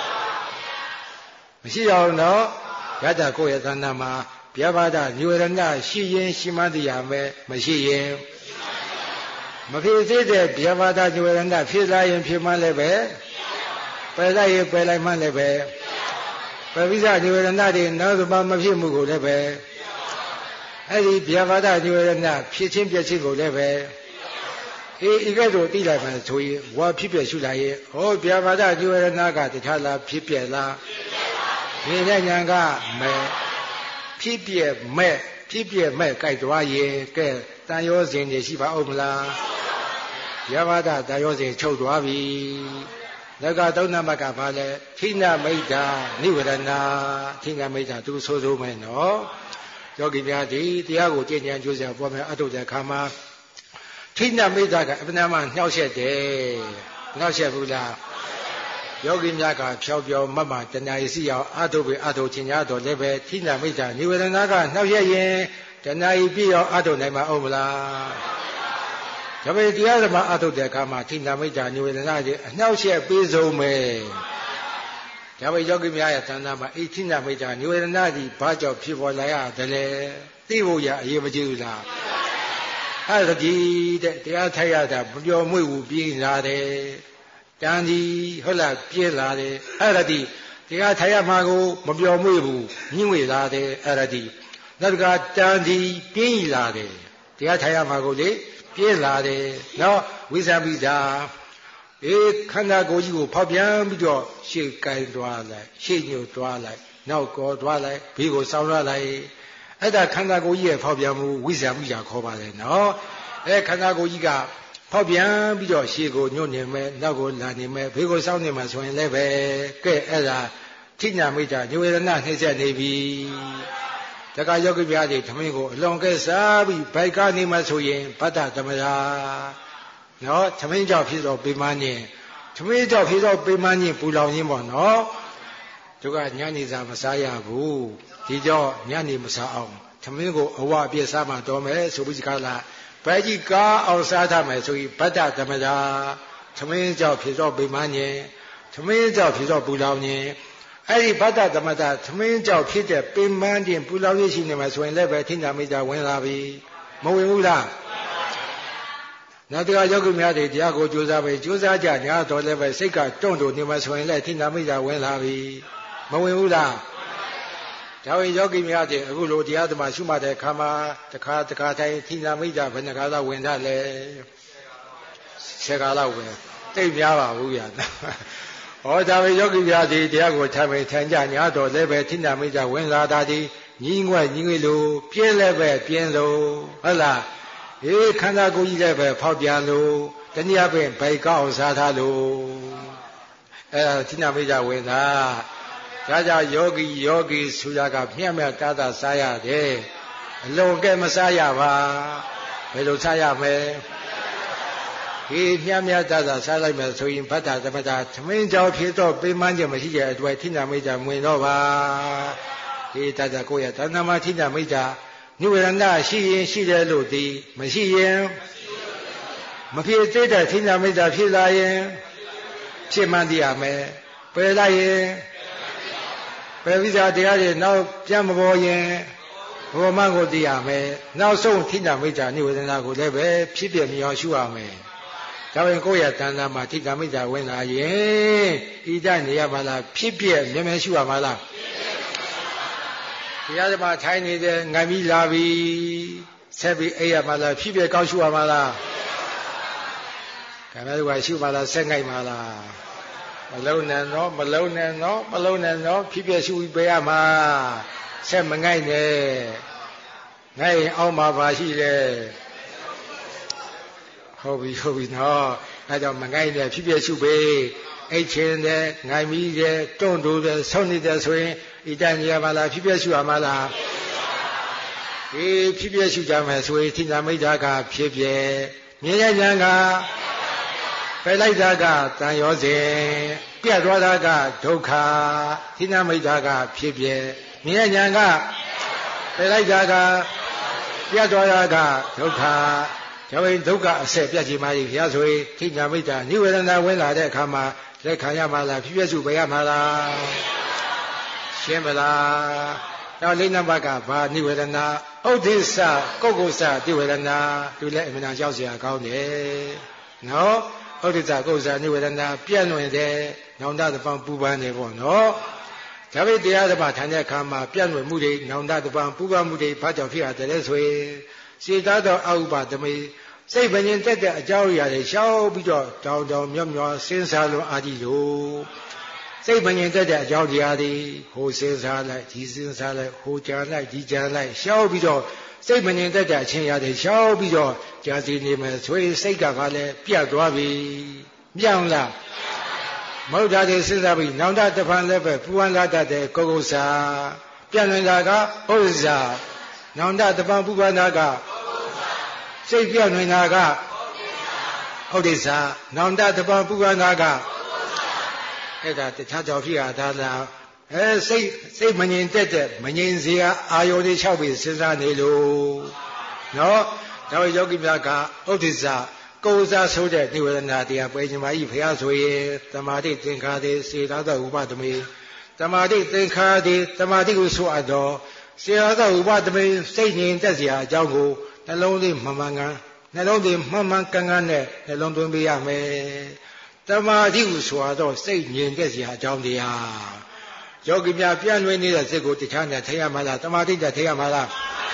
မရှိအောင်နော်ရတ္တကိုယ့်ရဲ့သဏ္ဍာန်မှာဗျာပါဒနိဝရဏရှိရင်ရှိမှသိရမယ်မရှိရင်မဖြစ်သေးတဲ့ဗျာပါဒနိဝရဏဖြစ်လာရင်ဖြစ်မှလည်းပဲပယ်လိုက်ရင်ပယ်လိုက်မှလည်းပဲပယ်ပြီးသားနိဝရဏတွေနောက်တစ်ပါးမဖြစ်မှုကိုလည်းပဲအဲ့ဒီဗျာပါဒနိဝရဏဖြစ်ချင်းပြည့်ချင်းကိုလည်းပဲဤကဲ့သို့သိလိုက်မှဆိုရင်ဝါဖြစ်ပြရှုလိုက်ရင်ဟောဗျာပါဒနိဝရဏကတခြားလားဖြစ်ပြလားမြင်တဲ့ညာကမဲ့ဖြစ်ပြမဲ့ကြိုက်သွားရင်ကဲတန်ရောစဉ်တွေရှိပါဦးမလားဗျာပါဒတန်ရောစဉ်ချုပ်သွားပြီလက်ကသုံးနံပါတ်ကဘာလဲထိနမိတ်တာနိဝရဏထိနမိတ်တာသူဆိုမယ်နော်ယောဂီများဒီတရားကိုကျင့်ကြံကြိုးစားပေါ်မယ်အထုတဲ့အခါမှာထိနမိတ်တာကအပ္ပနာမနှောက်ရက်တယ်နှောက်ရက်ဘူးလားယောဂီများကဖြောင်းပြောင်းမတ်မှတဏှာရစီအောင်အထုပဲအထုခြင်းများတော့လည်းပဲထိနမိတ်တာနိဝရဏကနှောက်ရက်ရင်တဏှာရပြည့်အောင်အထုနိုင်မှာအောင်မလားဒါပေမဲ့တရားဓမ္မအထုတ်တဲ့အခါမှာထိနာမိတ်တာနိဝေဒနာတွေအနှောက်အယှက်ပေးဆုံးမယ်ဒါပေမဲ့ယောဂီများရဲ့တဏ္ဍာမှာအိထိနာမိတ်တာနိဝေဒနာတွေဘာကြောင့်ဖြစ်ပေါ်လာရတယ်လဲသိဖို့ရအရေးမကြီးဘူးလားအဲ့ဒါဒီတဲ့တရားထိုက်ရတာမပြောမွေ့ဘူးပြေးလာတယ်တန်ဒီဟုတ်လားပြေးလာတယ်အဲ့ဒါဒီတရားထိုက်ရမှာကိုမပြောမွေ့ဘူးညှိငွေလာတယ်အဲ့ဒါဒီနောက်ကတန်ဒီပြင်းလာတယ်တရားထိုင်ရမှာကိုလေပြင်းလာတယ်နော်ဝိဇ္ဇာပိတာခန္ဓာကိုယ်ကြီးကိုဖောက်ပြန်ပြီးတော့ရှေ့ကိုင်းသွားလိုက်ရှေ့ညှို့သွားလိုက်နောက်ကောသွားလိုက်ဘေးကိုစောင်းရလိုက်အဲ့ဒါခန္ဓာကိုယ်ကြီးရဲ့ဖောက်ပြန်မှုဝိဇ္ဇာပိတာခေါ်ပါတယ်နော်ခန္ဓာကိုယ်ကြီးကဖောက်ပြန်ပြီးတော့ရှေ့ကိုညှို့နေမယ်နောက်ကိုလာနေမယ်ဘေးကိုစောင်းနေမှာဆိုရင်လည်းပဲကဲအဲ့ဒါထိညာမိတ်တာညဝေဒနာနှိမ့်ဆက်နေပြီတက္ကယောဂီပြားတွေထမင်းကိုအလွန်ကဲစားပြီးဘိုက်ကနေမှဆိုရင်ဗတ္တသမရာနော်ထမင်းကြောင့်ဖြစ်တော့ပေမန်းခြင်းထမင်းကြောင့်ဖြစ်တော့ပေမန်းခြင်းပူလောင်ခြင်းပေါ့နော်သူကညနေစာမစားရဘူးဒီကြောင့်ညနေမစားအောင်ထမင်းကိုအဝအပြည့်စားမှတော်မယ်ဆိုပြီးကလာဘိုက်ကြီးကားအောင်စားထားမယ်ဆိုပြီးဗတ္တသမရာထမင်းကြောင့်ဖြစ်တော့ပေမန်းခြင်းထမင်းကြောင့်ဖြစ်တော့ပူလောင်ခြင်းအဲ့ဒီဗတ္တသမတသမင်းကြောင့်ဖြစ်တဲ့ပင်ပန်းခြင်းပူလောင်ရရှိနေမှာဆိုရင်လည်းပဲထိဏမိတ်တာဝင်လာပြီမဝင်ဘူးလားနောက်တရားယောဂီများတွေတရားကိုကြိုးစားပဲကြိုးစားကြညာတော့လည်းပဲစိတ်ကတွန့်တိုနေမှာဆိုရင်လည်းထိဏမိတ်တာဝင်လာပြီမဝင်ဘူးလားဒါဝင်ယောဂီများတွေအခုလိုတရားဓမ္မရှုမှတ်တဲ့အခါမှာတစ်ခါတိုင်းထိဏမိတ်တာဘယ်နှခါလောက်ဝင်တတ်လဲ10ခါလောက်ဝင်တိတ်များပါဘူးဗျာဟောဒါပဲယောဂီများဒီတရားကိုထိုင်ပဲထိုင်ကြညာတော့လည်းပဲထိဏမိတ်တာဝင်လာတာဒီညီငွဲ့လို့ပြင်းလည်းပဲပြင်းလို့ဟုတ်လားခန္ဓာကိုယ်ကြီးလည်းပဲဖောက်ပြန်လို့တနည်းအားဖြင့်ဗိုက်ကောက်စားထားလို့အဲထိဏမိတ်တာဝင်တာဒါကြောင့်ယောဂီဆိုတာကမြတ်မြတ်တာတာစားရတယ်အလုံးကဲမစားရပါဘယ်လိုစားရမလဲမြတ်မြတ်တာတာစားလိုက်မယ်ဆိုရင်ဗတ္တသမတာသမင်းကြောင့်ဖြစ်တော့ပေမန်းခြင်းမရှိတဲ့အတွက်ထိဏမိတ်တာဝင်တော့ပါတတကိုရတဏ္ဍမှာထိဏမိတ်တာနိဝေဒနာရှိရင်ရှိတယ်လို့ဒီမရှိရင်မဖြစ်သေးတဲ့ထိဏမိတ်တာဖြစ်လာရင်ဖြစ်မှန်းသိရမယ်ပယ်လိုက်ရင်ပယ်ဝိဇ္ဇာတရားတွေနောက်ပြန်မပေါ်ရင်ဘောမှန်ကိုသိရမယ်နောက်ဆုံးထိဏမိတ်တာနိဝေဒနာကိုလည်းပဲဖြစ်ပြမြောင်ရှုရမယ်ဒါပေမဲ့ကိုယ့်ရဲ့တဏ္ဍာမှာထိဏမိတ်တာဝင်လာရင်ဣဒနေရပါလားဖြစ်ပြမြဲမြဲရှုရပါလားတရားဓမ္မထိုင်နေတဲ့ငိုင်ပြီးလာပြီဆက်ပြီးအိပ်ရပါလားဖြစ်ပြကောက်ရှုရပါလားခင်ဗျားတို့ကရှုပါလားဆက်ငိုက်ပါလားမလုံးနဲ့နော်ဖြစ်ပြရှုပြီးပေးရမှာဆက်မငိုက်နဲ့ငိုက်ရင်အောက်မှာပါရှိတယ်ဟုတ်ပြီနော်အဲကြောင့်မငိုက်နဲ့ဖြစ်ပြရှုပေးအိတ်ချင်းတဲ့ငိုင်ပြီးတဲ့တွန့်တိုးတဲ့ဆုံးနေတဲ့ဆိုရင်ဣတန်ကြီးရပါလားဖြစ်ပြရှုရမှာလားဖြစ်ပြရှုကြမယ်ဆိုရင်ထိဏမိတ်တာကဖြစ်ပြမြင်ရကြံကပယ်လိုက်တာကတန်ရောစဉ်ပြတ်သွားတာကဒုက္ခထိဏမိတ်တာကဖြစ်ပြမြင်ရကြံကပယ်လိုက်တာကပြတ်သွားတာကဒုက္ခဒါပေမဲ့ဒုက္ခအဆက်ပြတ်ခြင်းမကြီးဘုရားဆိုရင်ထိဏမိတ်တာနိဝေဒနာဝင်လာတဲ့အခါမှာလက်ခံရမှာလားဖြစ်ပြရှုပေးရမှာလားရှင်းမလားနောက်လေးနံပါတ်ကဘာနိဝေဒနာဥဒိစ္စကုက္ကုစ္စနိဝေဒနာသူလည်းအမှန်တရားကြောက်စရာကောင်းတယ်နော်ဥဒိစ္စကုက္ကုစ္စနိဝေဒနာပြန့်လွင်တယ်နောင်တတပံပူပန်းတယ်ပေါ့နော်ဒါပေမဲ့တရားဓမ္မထိုင်တဲ့အခါမှာပြန့်လွင်မှုတွေနောင်တတပံပူပန်းမှုတွေဘာကြောင့်ဖြစ်ရတယ်လဲဆိုရင်စေတသောအဥပသမေစိတ်ပင်တက်တဲ့အကြောင်းအရာတွေရှောက်ပြီးတော့တောင်တောင်မြော့မြော့စဉ်းစားလွန်အားကြီးလို့စိတ်ပင်တက်တဲ့အကြောင်းတရားတွေဟိုစဉ်းစားလိုက်ဒီစဉ်းစားလိုက်ဟိုကြံလိုက်ဒီကြံလိုက်ရှောက်ပြီးတော့စိတ်ပင်တက်တဲ့အချင်းရာတွေရှောက်ပြီးတော့ကြာစီနေမယ်ဆိုရင်စိတ်ကလည်းပြတ်သွားပြီပြောင်းလားမဟုတ်တာတွေစဉ်းစားပြီးနောင်တတဖန်လည်းပဲပူဝမ်းလာတတ်တဲ့ကုက္ကုစာပြန့်လွင်တာကဥစ္စာနောင်တတပံပူပန်းတာကစိတ်ပြန့်လွင်တာကဥဒိစ္စနောင်တတပံပူပန်းတာကအဲ့ဒါတခြားကြောင့်ဖြစ်ရတာလားစိတ်မငြိမ်သက်တဲ့မငြိမ်စရာအာယုန်တွေ၆ပြီးစဉ်းစားနေလို့နော်ဒါပေယောဂီများကဥဒိစ္စကိုယ်စားဆိုတဲ့နိဝရဏတရားပွဲခြင်းမကြီးဖရာဆိုရင်တမာတိသင်္ခါတိစေတသောဥပသမေတမာတိသင်္ခါတိတမာတိကိုဆိုအပ်တော်စေတသောဥပသမေစိတ်ငြိမ်သက်စရာအကြောင်းကိုနှလုံးသွင်းမှန်မှန်ကန်နှလုံးသွင်းမှန်မှန်ကန်ကန်နဲ့နှလုံးသွင်းပေးရမယ်တမာတိကိုဆိုအပ်တော့စိတ်ငြိမ်သက်စရာအကြောင်းတရားယောဂီများပြန့်လွင်နေတဲ့စိတ်ကိုတခြားနဲ့ထိရမှာလားတမာတိနဲ့ထိရမှာလား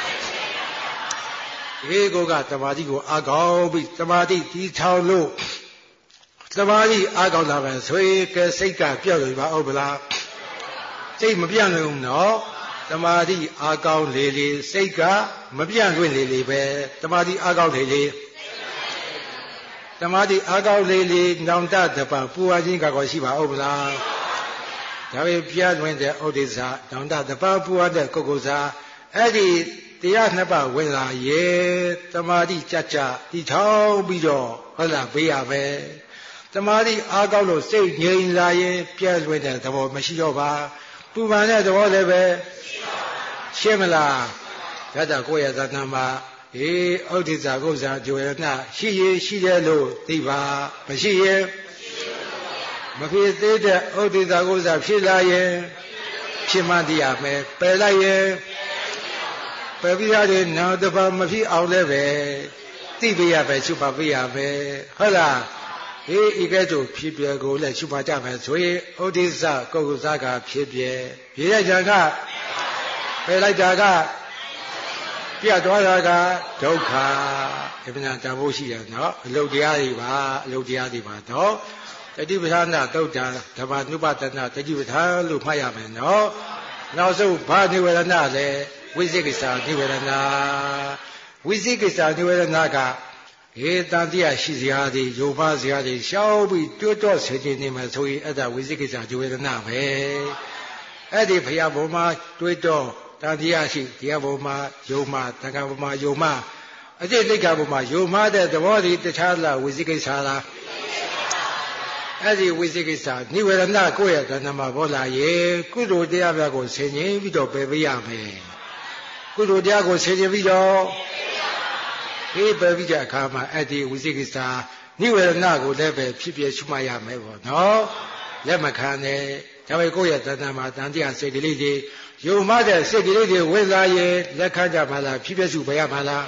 ဒီကိုကတမာတိကိုအားကောင်းပြီးတမာတိတီထောင်လို့တမာတိအားကောင်းလာပဲဆိုရင်ကဲစိတ်ကပြောက်ရပါဦးဗလားစိတ်မပြန့်လွင်ဘူးနော်တမာတိအားကောင်းလေလေစိတ်ကမပြန့်လွင်လေလေပဲတမာတိအားကောင်းလေလေတမာတိအားကောင်းလေလေနောင်တတပပူဝါခြင်းကောရှိပါဦးဗလားဒါပေပြန့်လွင်တဲ့ဥဒိစ္စနောင်တတပပူဝါတဲ့ကုက္ကုဇာအဲ့ဒီတရားနှစ်ပါးဝင်လာရေတမာတိကြကြတီထောင်ပြီးတော့ဟုတ်လားပေးရပဲတမာတိအားကောင်းလို့စိတ်ငြိမ်လာရင်ပြည့်လွင်တဲ့သဘောမရှိတော့ပါပူပန်တဲ့သဘောလည်းပဲရှင်းမလားဒါကြောင့်ကိုယ့်ရဲ့သဏ္ဍာန်မှာဥဒိစ္စကုဇာဂျွေရဏရှိရင်ရှိတယ်လို့သိပါမရှိရင်မဖြစ်သေးတဲ့ဥဒိစ္စကုဇာဖြစ်လာရင်ဖြစ်မှသိရမယ်ပယ်လိုက်ရင်ပယ်ပြီးရတယ်နောက်တစ်ပါးမဖြစ်အောင်လည်းပဲသိပေးရပဲရှုပါပေးရပဲဟုတ်လားဤကဲ့သို့ဖြစ်ပြကိုလည်းရှုပါကြမယ်ဆိုရင်ဥဒိစ္စကုက္ကုဇကဖြစ်ပြပြေရကြကပယ်လိုက်တာကပြတ်သွားတာကဒုက္ခအမှန်တန်ဖို့ရှိတယ်နော်အလုတ်တရားတွေပါအလုတ်တရားတွေပါတော့တတိပဌာနသုတ်တံဓမ္မနုပတနာတတိပဌာန်လို့မှတ်ရမယ်နော်နောက်ဆုံးဘာနိဝရဏလဲဝိသိကိစ္စနိဝရဏဝိသိကိစ္စနိဝရဏကတန်တရားရှိစရာတွေယုံပါစရာတွေရှောက်ပြီးတွတ်တော့ဆေခြင်းနေမှာဆိုရင်အဲ့ဒါဝိသိကိစ္စနိဝရဏပဲအဲ့ဒီဘုရားဘုံမှာတွတ်တော့တန်တရားရှိတရားဘုံမှာယုံမှတန်ခါဘုံမှာယုံမှအကျင့်တိတ်္ခဘုံမှာယုံမှတဲ့သဘောဒီတခြားလားဝိသိကိစ္စလားအဲ့ဒီဝိသိကိစ္စနိဝရဏကိုယ့်ရဲ့ကဏ္ဍမှာပေါ်လာရေကုသိုလ်တရားများကိုဆင်ញင်ပြီးတော့ပယ်ပေးရမယ်ကုသိုလ်တရားကိုဆင်ញင်ပြီးတော့ပယ်ပြီးတဲ့အခါမှာအဲ့ဒီဝိသိကိစ္စနိဝရဏကိုလည်းပဲဖြစ်ဖြစ်ရှုမှတ်ရမယ်ပေါ့နော်လက်မခံနဲ့ဒါပေမဲ့ကိုယ့်ရဲ့ကဏ္ဍမှာတန်တရားစိတ်ကလေးတွေယုံမှတဲ့စိတ်ကလေးတွေဝင်လာရင်လက်ခံကြပါလားဖြစ်ဖြစ်ရှုပယ်ရပါလား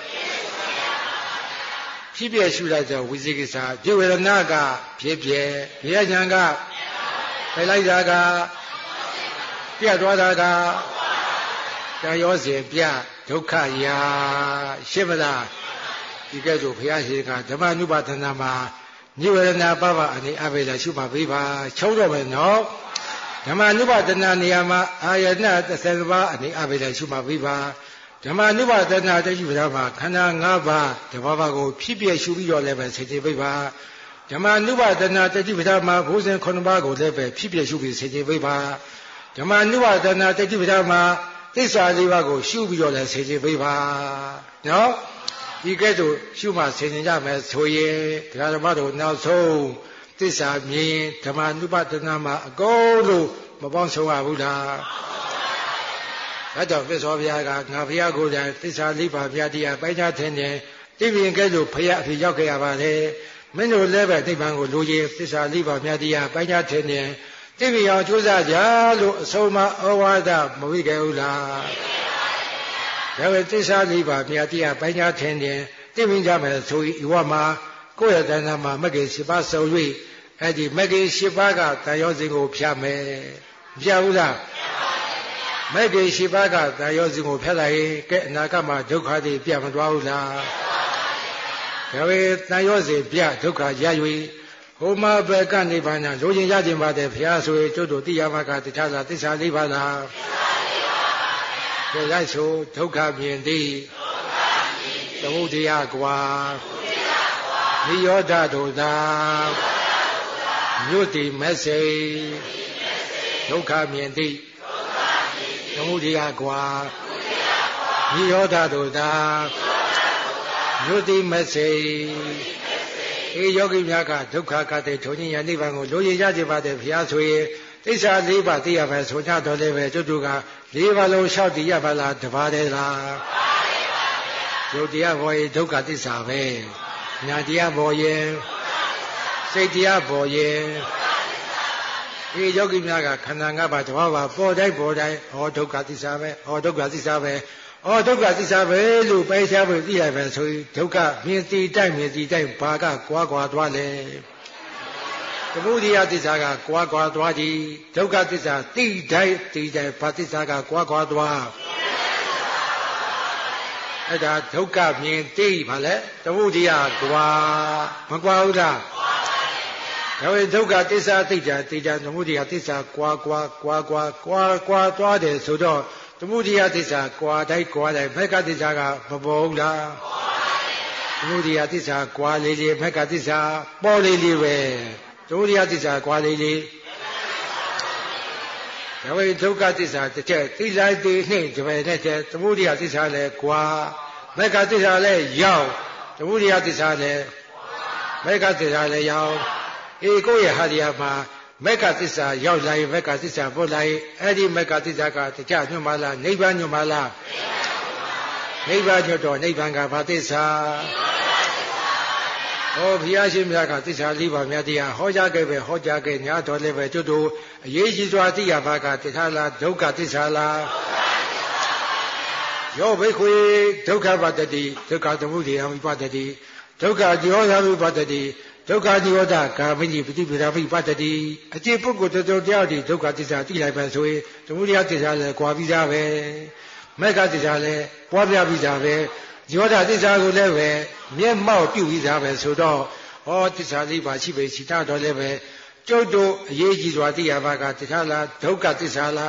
ဖြစ်ဖြစ်ရှုလိုက်တဲ့ဝိသိကိစ္စဒီဝေဒနာကဖြစ်ဖြစ်ဘုရားဉာဏ်ကပယ်လိုက်တာကပြတ်သွားတာကတရားစဉ်ပြဒုက္ခရာရှင်းမလားဒီကဲ့သို့ဘုရားရှင်ကဓမ္မနုပါဒနာမှာနိဝရဏပပအနေအဘိဓာရှုပါပေးပါချုပ်တော့မယ်နော်ဓမ္မနုပါဒနာနေရာမှာအာယတ30ပါးအနေအဘိဓာရှုပါပေးပါဓမ္မနုပါဒနာတရှိပဒမှာခန္ဓာ5ပါးတဘာဘာကိုဖြစ်ပြရှုပြီးတော့လည်းပဲစေတပိပါဓမ္မနုပါဒနာတရှိပဒမှာဘုဇင်9ပါးကိုလည်းပဲဖြစ်ပြရှုပြီးစေတပိပါဓမ္မနုပါဒနာတရှိပဒမှာသစ္စာ၄ပါးကိုရှုပြီးတော့လည်းစေတပိပါနော်ဒီကဲ့သို့ရှုမှဆင်ခြင်ကြမယ်ဆိုရင်ဒကာဓမ္မတို့နောက်ဆုံးသစ္စာမြင်ဓမ္မနုပါဒနာမှာအကုန်လုံးမပေါင်းဆုံးရဘူးလားဒါကြောင့်မြတ်စွာဘုရားကငါဘုရားကိုယ်တိုင်သစ္စာလေးပါးဘုရားတရားပိုင်းခြားထင်တယ်တိပင်ကဲ့သို့ဘုရားအဖြစ်ရောက်ခဲ့ရပါတယ်မင်းတို့လည်းပဲနိဗ္ဗာန်ကိုလိုချင်သစ္စာလေးပါးဘုရားတရားပိုင်းခြားထင်တယ်တိပင်အောင်ကြိုးစားကြလို့အဆုံးမဩဝါဒမဝိခဲ့ဘူးလားဒါပဲသစ္စာလေးပါးဘုရားတရားပိုင်းခြားထင်တယ်တိပင်ကြမယ်ဆိုရင်ဤဝမှာကိုယ့်ရဲ့တဏ္ဍာမှာမဂ္ဂင်7ပါးစုံ၍အဲ့ဒီမဂ္ဂင်7ပါးကတန်ရောစဉ်ကိုဖြတ်မယ်ဖြတ်ဘူးလားမဂ္ဂင်7ပါးကတန်ရောစဉ်ကိုဖြတ်လိုက်ရင်ကဲအနာဂတ်မှာဒုက္ခတွေပြတ်မသွားဘူးလားဒါပေတန်ရောစဉ်ပြဒုက္ခရ၍ဟိုမှာဘယ်ကနေပါညာလိုချင်ရခြင်းပါတယ်ဘုရားဆိုရင်ကျွတ်တို့သိရမှာကတခြားလားသစ္စာလေးပါလားသစ္စာလေးပါဘယ်လိုက်ဆိုဒုက္ခမြင်သည်သမုဒယကွာနိရောဓတို့သာမြို့တိမessiဒုက္ခမြင်သည်သမုဒယကွာနိရောဓတို့သာမြို့တိမessiအေယောဂီများကဒုက္ခကတဲ့ထုံချင်းရနိဗ္ဗာန်ကိုလိုရည်ရခြင်းပါတယ်ဘုရားဆိုရင်သစ္စာ၄ပါးသိရမယ်ဆိုကြတော့လည်းပဲကျွတ်တို့က၄ပါးလုံးလျှောက်တည်ရပါလားတပါးတည်းလားယုတ်တရားဘောရေဒုက္ခသစ္စာပဲညာတရားပေါ်ရင်စိတ်တရားပေါ်ရင်ဒီယောဂီများကခန္ဓာ၅ပါးတဘာဝပေါ်တိုင်းပေါ်တိုင်းဟောဒုက္ခသစ္စာပဲဟောဒုက္ခသစ္စာပဲဟောဒုက္ခသစ္စာပဲလို့ပဲရှားဖို့သိရပဲဆိုရင်ဒုက္ခမြင်တိတိုက်ဘာကကွာသွားလဲသမုဒိယသစ္စာကကွာသွားကြည်ဒုက္ခသစ္စာတိတိုက်ဘာသစ္စာကကွာသွားအဲ့ဒါဒုက္ခမြင်သိပါလေသမုဒိယကွာမကွာဘူးလားဒါဝိဒုက္ခသစ္စာသိကြသမုဒိယသစ္စာကွာသွားတယ်ဆိုတော့သမုဒိယသစ္စာကွာတိုင်းမက္ခသစ္စာကမပေါ်ဘူးလားသမုဒိယသစ္စာကွာလေးမက္ခသစ္စာပေါ်လေးပဲသမုဒိယသစ္စာကွာလေးဒါဝိဒုက္ခသစ္စာတစ်ချက်သိလိုက်သေးနှင့်ကြပဲနဲ့သမုဒိယသစ္စာလည်းကွာမက္ခသစ္စာလည်းရောက်သမုဒိယသစ္စာလည်းမက္ခသစ္စာလည်းရောက်ကိုယ့်ရဲ့ဟာဒီယာမှာမက္ခသစ္စာရောက်လာရင်မက္ခသစ္စာပေါ်လာရင်အဲ့ဒီမက္ခသစ္စာကတရားညွှန်ပါလားနိဗ္ဗာန်ညွှန်ပါလားနိဗ္ဗာန်ညွှန်တော့နိဗ္ဗာန်ကဘာသစ္စာဟောဘုရားရှင်မြတ်ကသစ္စာ၄ပါးများတရားဟောကြားခဲ့ညာတော်လည်းပဲကျွတ်တို့အရေးကြီးစွာသိရပါကတရားလားဒုက္ခသစ္စာလားယောဘိခွေဒုက္ခပတ္တိဒုက္ခသမုဒယဝိပတ္တိဒုက္ခညောသဝိပတ္တိဒုက္ခညောတာကာမိပฏิပိဒါပိပတ္တိအကျင့်ပုဂ္ဂိုလ်တော်တရားဒီဒုက္ခသစ္စာသိလိုက်ပဲဆိုရင်သမုဒယသစ္စာလည်းကွာပြီးသားပဲမက္ခသစ္စာလည်းပွားပြပြီးသားပဲညောတာသစ္စာကိုလည်းပဲမျက်မှောက်ပြုပြီးသားပဲဆိုတော့ဟောသစ္စာလေးပါရှိပေရှိတာတော့လည်းပဲကျုပ်တို့အရေးကြီးစွာသိရပါကတရားလားဒုက္ခသစ္စာလား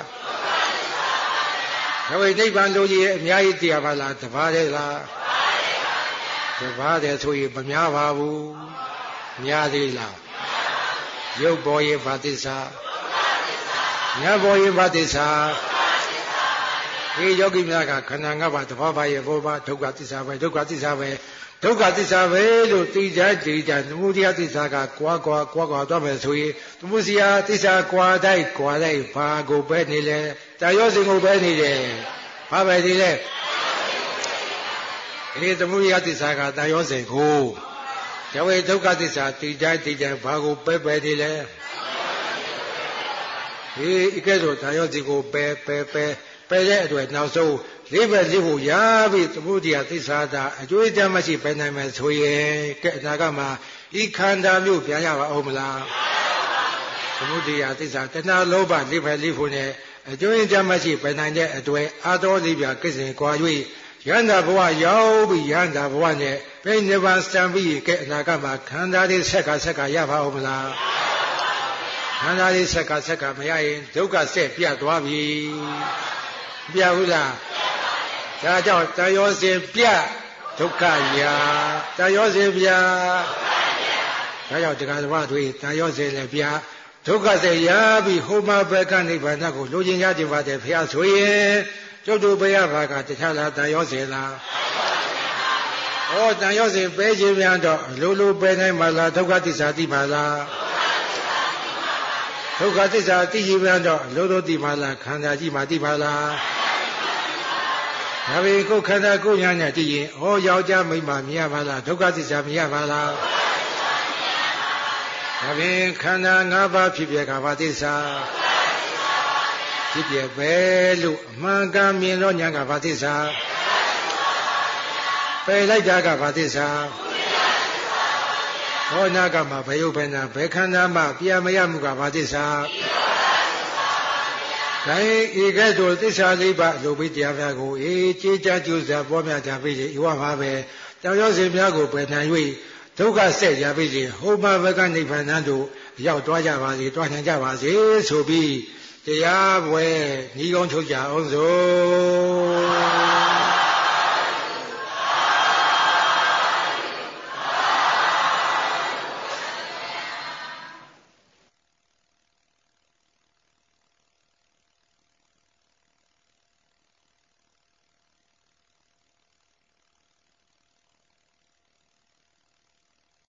ဒါဝိနိဗ္ဗာန်လိုကြီးအများကြီးသိရပါလားတပါးတည်းလားတပါးတည်းဆိုရင်မများပါဘူးများသေးလားရုပ်ပေါ်ရင်ဘာသစ္စာညာပေါ်ရင်ဘာသစ္စာဒီယောဂီများကခန္ဓာ၅ပါးတဘာဝရဲ့ဘောပါဒုက္ခသစ္စာပဲဒုက္ခသစ္စာပဲလို့သိကြသမုဒိယသစ္စာကကွာသွားမယ်ဆိုရင်သမုဒိယသစ္စာကွာတိုင်းဘာကိုပဲနေလဲတာရောစဉ်ကိုပဲနေတယ်ဘာပဲနေလဲသမုဒိယသစ္စာကတာရောစဉ်ကိုဒါဝိဒုက္ခသစ္စာသိကြဘာကိုပဲနေလဲဒီကဲဆိုတာရောစဉ်ကိုပဲတဲ့အတွက်နောက်ဆုံးလေးဖို့ရပြီသမုဒိယသစ္စာသာအကျိုးအကျမရှိပဲနိုင်မယ်ဆိုရင်ကဲအနာကမှာဤခန္ဓာမျိုးပြန်ရပါအောင်မလားသမုဒိယသစ္စာတဏှာလောဘလေးဖို့နဲ့အကျိုးအကျမရှိပဲနိုင်တဲ့အတွက်အာတော်လေးပြကိစ္စကွာ၍ယန္တာဘဝရောက်ပြီးယန္တာဘဝနဲ့ပြိနိဗ္ဗာန်စံပြီးကဲအနာကမှာခန္ဓာလေးဆက်ကရပါအောင်မလားခန္ဓာလေးဆက်ကမရရင်ဒုက္ခဆက်ပြတ်သွားပြီပြဘူးလားဒါကြောင့်တန်ရောစဉ်ပြဒုက္ခရာတန်ရောစဉ်ပြဒါကြောင့်တရားဓမ္မတွေတန်ရောစဉ်လည်းပြဒုက္ခဆက်ရပြီးဟောမဘကနိဗ္ဗာန်ကိုလိုချင်ကြခြင်းပါတယ်ဖျားဆိုရင်ကျုပ်တို့ဘယဘာကတခြားလားတန်ရောစဉ်လားဟောတန်ရောစဉ်ပဲခြင်းများတော့လိုပဲနိုင်ပါလားဒုက္ခသစ္စာသိပါလားဒုက္ခသစ္စာသိခြင်းများတော့လိုသိပါလားခန္ဓာကြီးမှသိပါလားဒါပေကိုခန္ဓာကိုညာနဲ့တည်ရင်ဟောယောက်ျားမိန်းမမြင်ရပါလားဒုက္ခသစ္စာမြင်ရပါလားဒါပေခန္ဓာ၅ပါးဖြစ်ပြကဘာသစ္စာဖြစ်ပြပဲလို့အမှန်ကန်မြင်တော့ညာကဘာသစ္စာပယ်လိုက်တာကဘာသစ္စာဟောနာကမှာဘယ်ယုတ်ဘယ်နာဘယ်ခန္ဓာမှပြန်မရမှုကဘာသစ္စာဒါဧကဲ့သို့သစ္စာလေးပါလိုပြီးတရားများကိုကြေးကြကြိုးစားပွားများကြပြီလေဤဝပါပဲတောင်ရောက်စဉ်များကိုပယ်နိုင်၍ဒုက္ခဆက်ရပြီလေဟောမဘကနိဗ္ဗာန်တို့ရောက်သွားကြပါစေတွားနိုင်ကြပါစေဆိုပြီးတရားပွဲညီကောင်းချုပ်ကြအောင်စို့